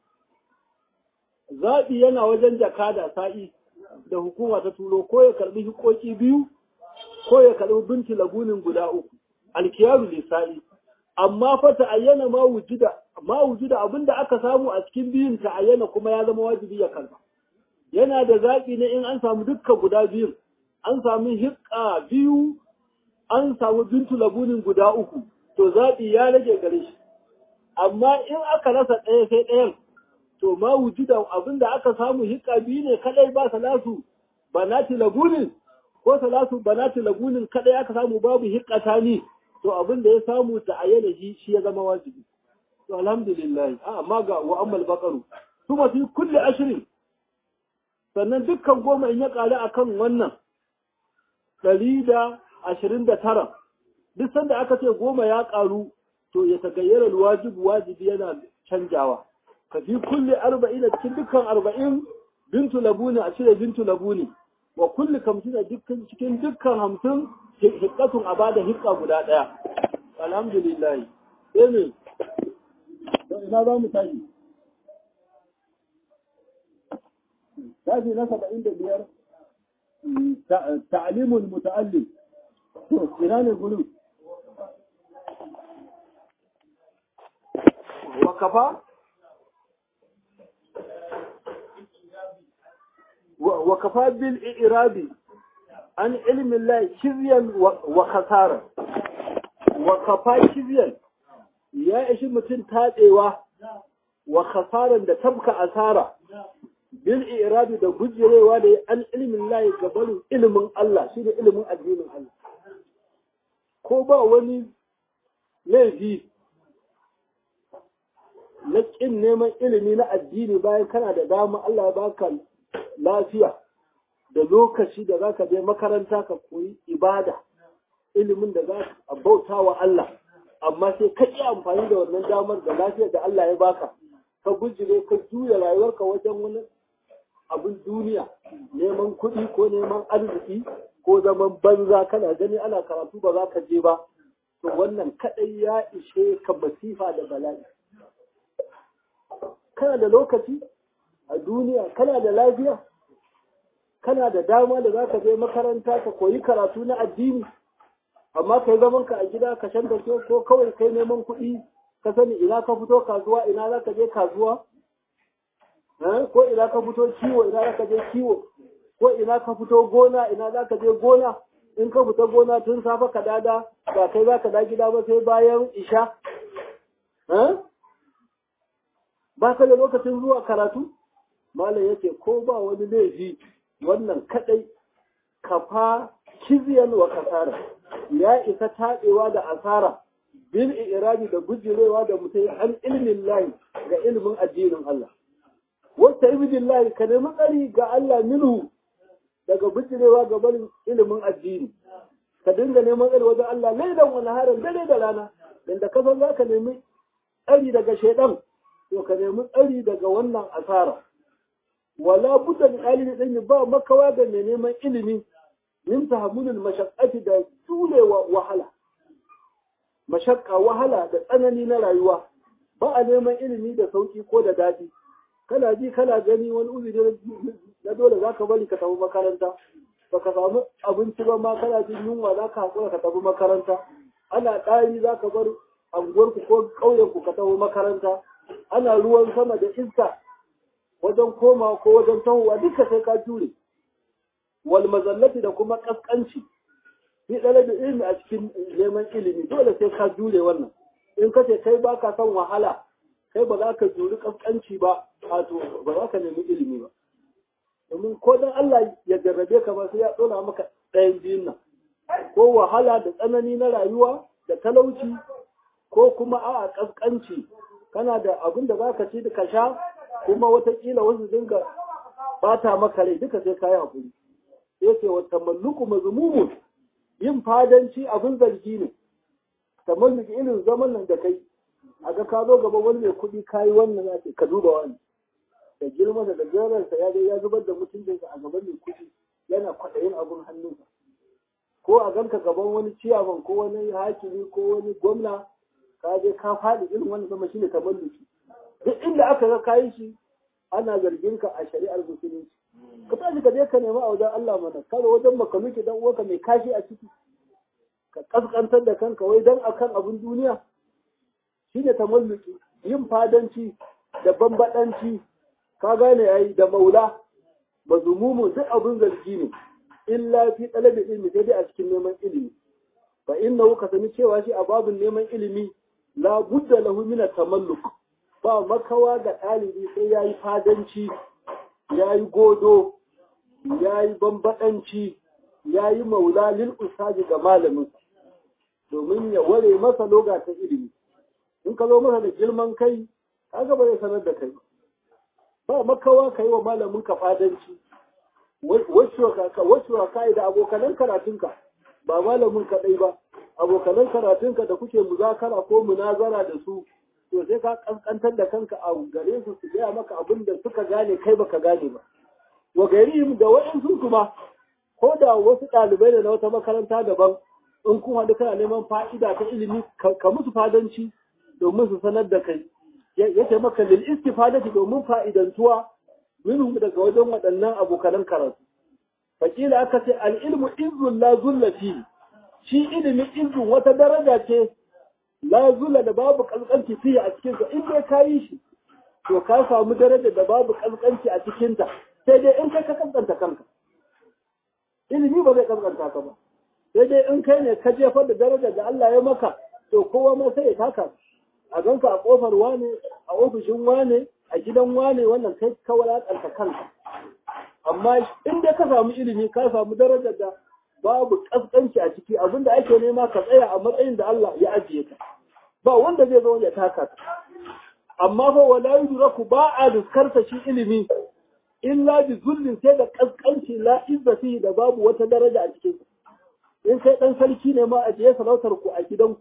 zabi yana wajen jakada sa'i da hukuma ta turo ko ya karbi hikoki biyu ko ya karbi bintu labunin guda uku alkiyaru lisa'i amma fa ta ayyana ma wujida ma wujuda abinda aka samu a cikin biyun ta ayyana kuma ya zama wajibi ya karba yana da zaɓi ne in an samu dukkan guda biyun an samu hiƙa biyu an samu bintu labunin guda uku to zaɓi ya rage gare shi amma in aka rasa ɗaya sai ɗayan to ma wujuda abinda aka samu hiƙa biyu ne kadai ba salasu banati labunin ko salasu banati labunin kadai aka samu babu hiƙata ni to abinda ya samu ta ayyana shi shi ya zama wajibi to alhamdulillah a amma ga wa ammal baqaru kuma fi kulli ashrin sannan dukkan goma in ya ƙari akan wannan ɗari da ashirin da tara duk sanda aka ce goma ya ƙaru to ya tagayyara wajibu wajibi yana canjawa ka fi kulli arba'in da cikin dukkan arba'in bintu labuni a cire bintu labuni wa kulli kamsin da dukkan cikin dukkan hamsin hikkatun a bada hikka guda ɗaya alhamdulillah sai ne ina za mu tashi tashi na saba'in da biyar ta'alimul muta'allim to ina ne gurin wakafa wakafa bil i'rabi an ilmi Allah shiryan wa khasara wakafa shiryan ya ishi mutum tatsewa wa khasaran da tabka asara bil i'rabi da gujirewa da an ilmin Allah gabarin ilimin Allah shine ilimin addinin Allah ko ba wani laifi na ƙin neman ilimi na addini bayan kana da dama Allah ya baka lafiya da lokaci da zaka je makaranta ka koyi ibada ilimin da za ka bauta wa Allah amma sai ka yi amfani da wannan damar da lafiyar da Allah ya baka ka gujire ka juya rayuwarka wajen wani abin duniya neman kuɗi ko neman arziki ko zaman banza kana gani ana karatu ba za ka je ba to wannan kaɗai ya ishe ka masifa da bala'i kana da lokaci a duniya kana da lafiya kana da dama da za ka je makaranta ka koyi karatu na addini amma kai zaman ka a gida ka shanta ko kawai kai neman kuɗi ka sani ina ka fito kasuwa ina za ka je kasuwa ko ina ka fito kiwo ina za ka je kiwo ko ina ka fito gona ina za ka je gona in ka fita gona tun safe ka dada ba kai za ka da gida ba sai bayan isha ba ka da lokacin zuwa karatu malam yake ko ba wani laifi wannan kadai kafa kiziyan wa kasara ya isa taɗewa da asara bil irabi da gujirewa da mutai an ilmin lahi ga ilimin addinin Allah wata ibidin lahi ka nemi tsari ga Allah minhu daga gujirewa ga barin ilimin addini ka dinga neman tsari wajen Allah lailan wani harin dare da rana inda ka san za ka nemi tsari daga shaidan to ka nemi tsari daga wannan asara wala budda da ɗalibi ɗin ba makawa da mai neman ilimi min tahammulul mashaqqati da tulewa wahala mashakka wahala da tsanani na rayuwa ba a neman ilimi da sauki ko da dadi kana ji kana gani wani uzuri na dole zaka bari ka tafi makaranta baka samu abinci ba ma kana jin yunwa zaka hakura ka tafi makaranta ana ɗari zaka bar anguwarku ko ƙauyenku ka tafi makaranta ana ruwan sama da iska wajen koma ko wajen tahowa duka sai ka jure wal mazallati da kuma kaskanci ni dale da ilimi a cikin neman ilimi dole sai ka jure wannan in ka ce kai baka son wahala kai ba za ka juri kaskanci ba a to ba za ka nemi ilimi ba domin ko dan Allah ya jarrabe ka ba sai ya dora maka ɗayan biyun nan ko wahala da tsanani na rayuwa da talauci ko kuma a'a kaskanci kana da abin da zaka ci da ka sha kuma watakila wasu dinga bata maka rai duka sai kayi hakuri yace wa tamalluku mazmumun yin fadanci abin zargi ne tamalluki irin zaman nan da kai aga ka zo gaba wani mai kuɗi kayi wannan ya ce ka duba wani da girma da gajerar sa ya ya zubar da mutuncinsa a gaban mai kuɗi yana kwaɗayin abin hannunsa ko a ganka gaban wani ciyaman ko wani hakimi ko wani gwamna ka je ka faɗi irin wannan zama shine tamalluki duk inda aka ga kayi shi ana zargin ka a shari'ar musulunci ka tashi ka je ka nema a wajen Allah mana kada wajen makaluki dan uwarka mai kashi a ciki ka kaskantar da kanka wai dan akan abin duniya shine tamalluki yin fadanci da bambadanci ka gane yayi da maula mazumumu duk abin zargi ne illa fi talabi ilmi sai dai a cikin neman ilimi fa innahu ka sani cewa shi a babin neman ilimi la budda lahu min tamalluk ba makawa ga ɗalibi sai yayi fadanci yayi godo yayi bambadanci yayi maula lil ustadi ga malamin domin ya ware masa loga ta ilimi in ka zo masa da girman kai kaga ba zai sanar da kai ba makawa kai wa malamin ka fadanci wasu ka da abokanan karatunka ba malamin kaɗai ba abokanan karatunka da kuke muzakara ko munazara da su to sai ka kaskantar da kanka a gare su su gaya maka abin da suka gane kai baka gane ba wa gari da waɗansu kuma ko da wasu ɗalibai da na wata makaranta daban in kuma da kana neman fa'ida ta ilimi ka musu fadanci domin su sanar da kai yace maka lil istifadati domin fa'idantuwa minhum daga wajen waɗannan abokanan karatu fakila aka ce al ilmu izzun la zulla fi shi ilimi izzun wata daraja ce la zulla da babu kalkanci fiye a cikin sa in dai ka yi shi to ka samu daraja da babu kalkanci a cikin ta sai dai in kai ka kankanta kanka ilimi ba zai kankanta ka ba sai dai in kai ne ka jefar da daraja da Allah ya maka to kowa ma sai ya taka a ganka a kofar wane a ofishin wane a gidan wane wannan kai ka wadatar kanka amma in dai ka samu ilimi ka samu daraja da babu kaskanci a ciki abinda ake nema ka tsaya a matsayin da Allah ya ajiye ka ba wanda zai zo ya taka ka amma fa wala yudraku ba a duskarta shi ilimi illa bi zullin sai da kaskanci la izzati da babu wata daraja a cikin in kai dan sarki ne ma ajiye sarautar ku a gidanku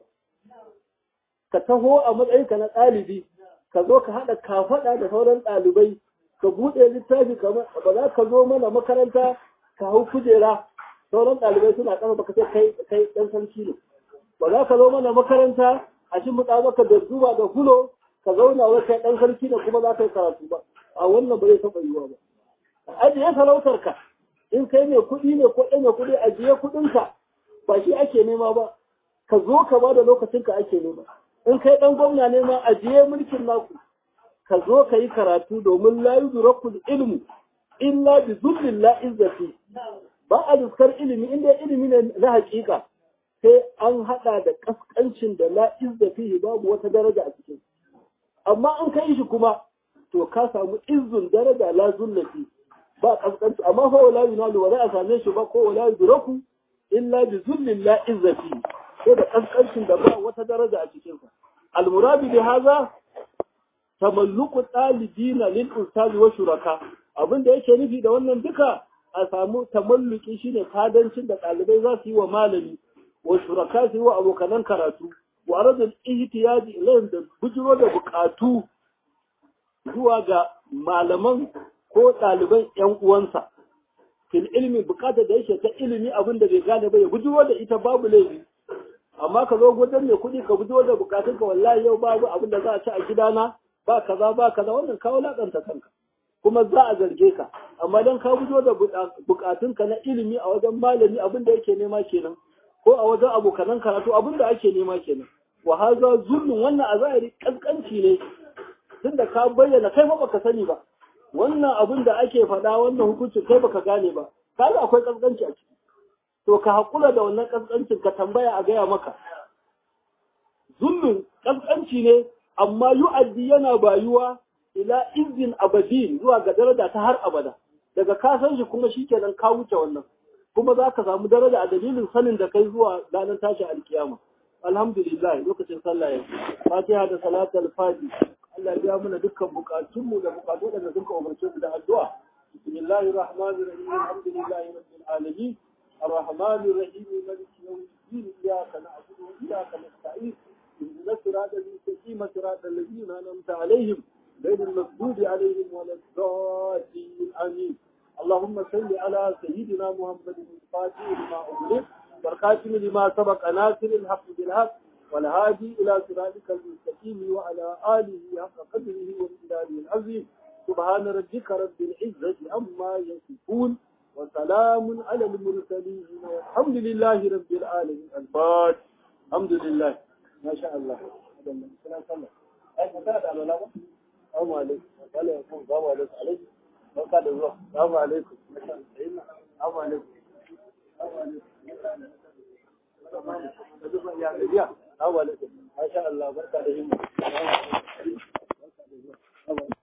ka taho a matsayinka na ɗalibi ka zo ka haɗa kafaɗa da sauran ɗalibai ka buɗe littafi kamar ba za ka zo mana makaranta ka hau kujera sauran ɗalibai suna ƙasa baka ce kai kai ɗan sarki ne ba za ka zo mana makaranta a shi muɗa maka da zuba da hulo ka zauna wai kai ɗan sarki ne kuma za ka yi karatu ba a wannan ba zai taɓa yiwuwa ba ajiye sarautar ka in kai mai kuɗi ne ko ɗan mai kuɗi ajiye kuɗinka ba shi ake nema ba ka zo ka ba da lokacinka ake nema in kai ɗan gwamna ne ma ajiye mulkin naku ka zo ka yi karatu domin la yudrakul ilmu illa bi zullin la izzati ba a duskar ilimi inda ilimi ne na hakika sai an hada da kaskancin da la izzati babu wata daraja a cikin amma an kai shi kuma to ka samu izzun daraja la zullati ba kaskanci amma fa wala yunalu wa a same shi ba ko wala yudraku illa bi zullin la izzati sai da kaskancin da ba wata daraja a cikin sa al-muradu bi hadha tamalluku talibina lil ustazi wa shuraka abinda yake nufi da wannan duka a samu tamalluki shine fadancin da ɗalibai za su yi wa malami wa shuraka su yi wa abokanan karatu wa aradul ihtiyaji ilayhim da bujiro da bukatu zuwa ga malaman ko ɗaliban ƴan uwansa fil ilmi bukata da yake ta ilimi abinda bai gane ba ya bujiro da ita babu laifi amma ka zo gudan mai kuɗi ka bujiro da bukatunka wallahi yau babu abinda za a ci a gidana ba kaza ba kaza wannan kawo lakanta kanka kuma za a zarge ka amma dan ka fito da bukatunka na ilimi a wajen malami abin da yake nema kenan ko a wajen abokanan karatu abin da ake nema kenan wa haza zulmun wannan a zahiri kaskanci ne tunda ka bayyana kai fa baka sani ba wannan abin da ake faɗa wannan hukuncin kai baka gane ba kaga akwai kaskanci a ciki to ka hakura da wannan kaskancin ka tambaya a gaya maka zulmun kaskanci ne amma yu'addi yana bayuwa ila izin abadin zuwa ga daraja ta har abada daga ka san shi kuma shikenan ka wuce wannan kuma za ka samu daraja a dalilin sanin da kai zuwa ranar tashi alkiyama alhamdulillah lokacin sallah ya fatiha da salatul fati Allah ya biya mana dukkan bukatun mu da bukatu da duka umarce mu da addu'a bismillahir rahmanir rahim alhamdulillahi rabbil alamin arrahmanir rahim maliki yawmiddin iyyaka na'budu wa iyyaka nasta'in اهدنا الصراط المستقيم صراط الذين انعمت عليهم غير المغضوب عليهم ولا الضالين امين اللهم صل على سيدنا محمد الفاتح لما أغلق والخاتم لما سبق ناصر الحق بالحق والهادي الى صراطك المستقيم وعلى اله حق قدره ومقداره العظيم سبحان ربك رب العزه عما يصفون وسلام على المرسلين والحمد لله رب العالمين الفاتح الحمد لله ما شاء الله. ai ka da alwala ba assalamu alaikum wala ya ku assalamu alaikum alaikum barka da zuwa assalamu alaikum assalamu alaikum assalamu alaikum ya gajiya assalamu alaikum masha Allah barka da himma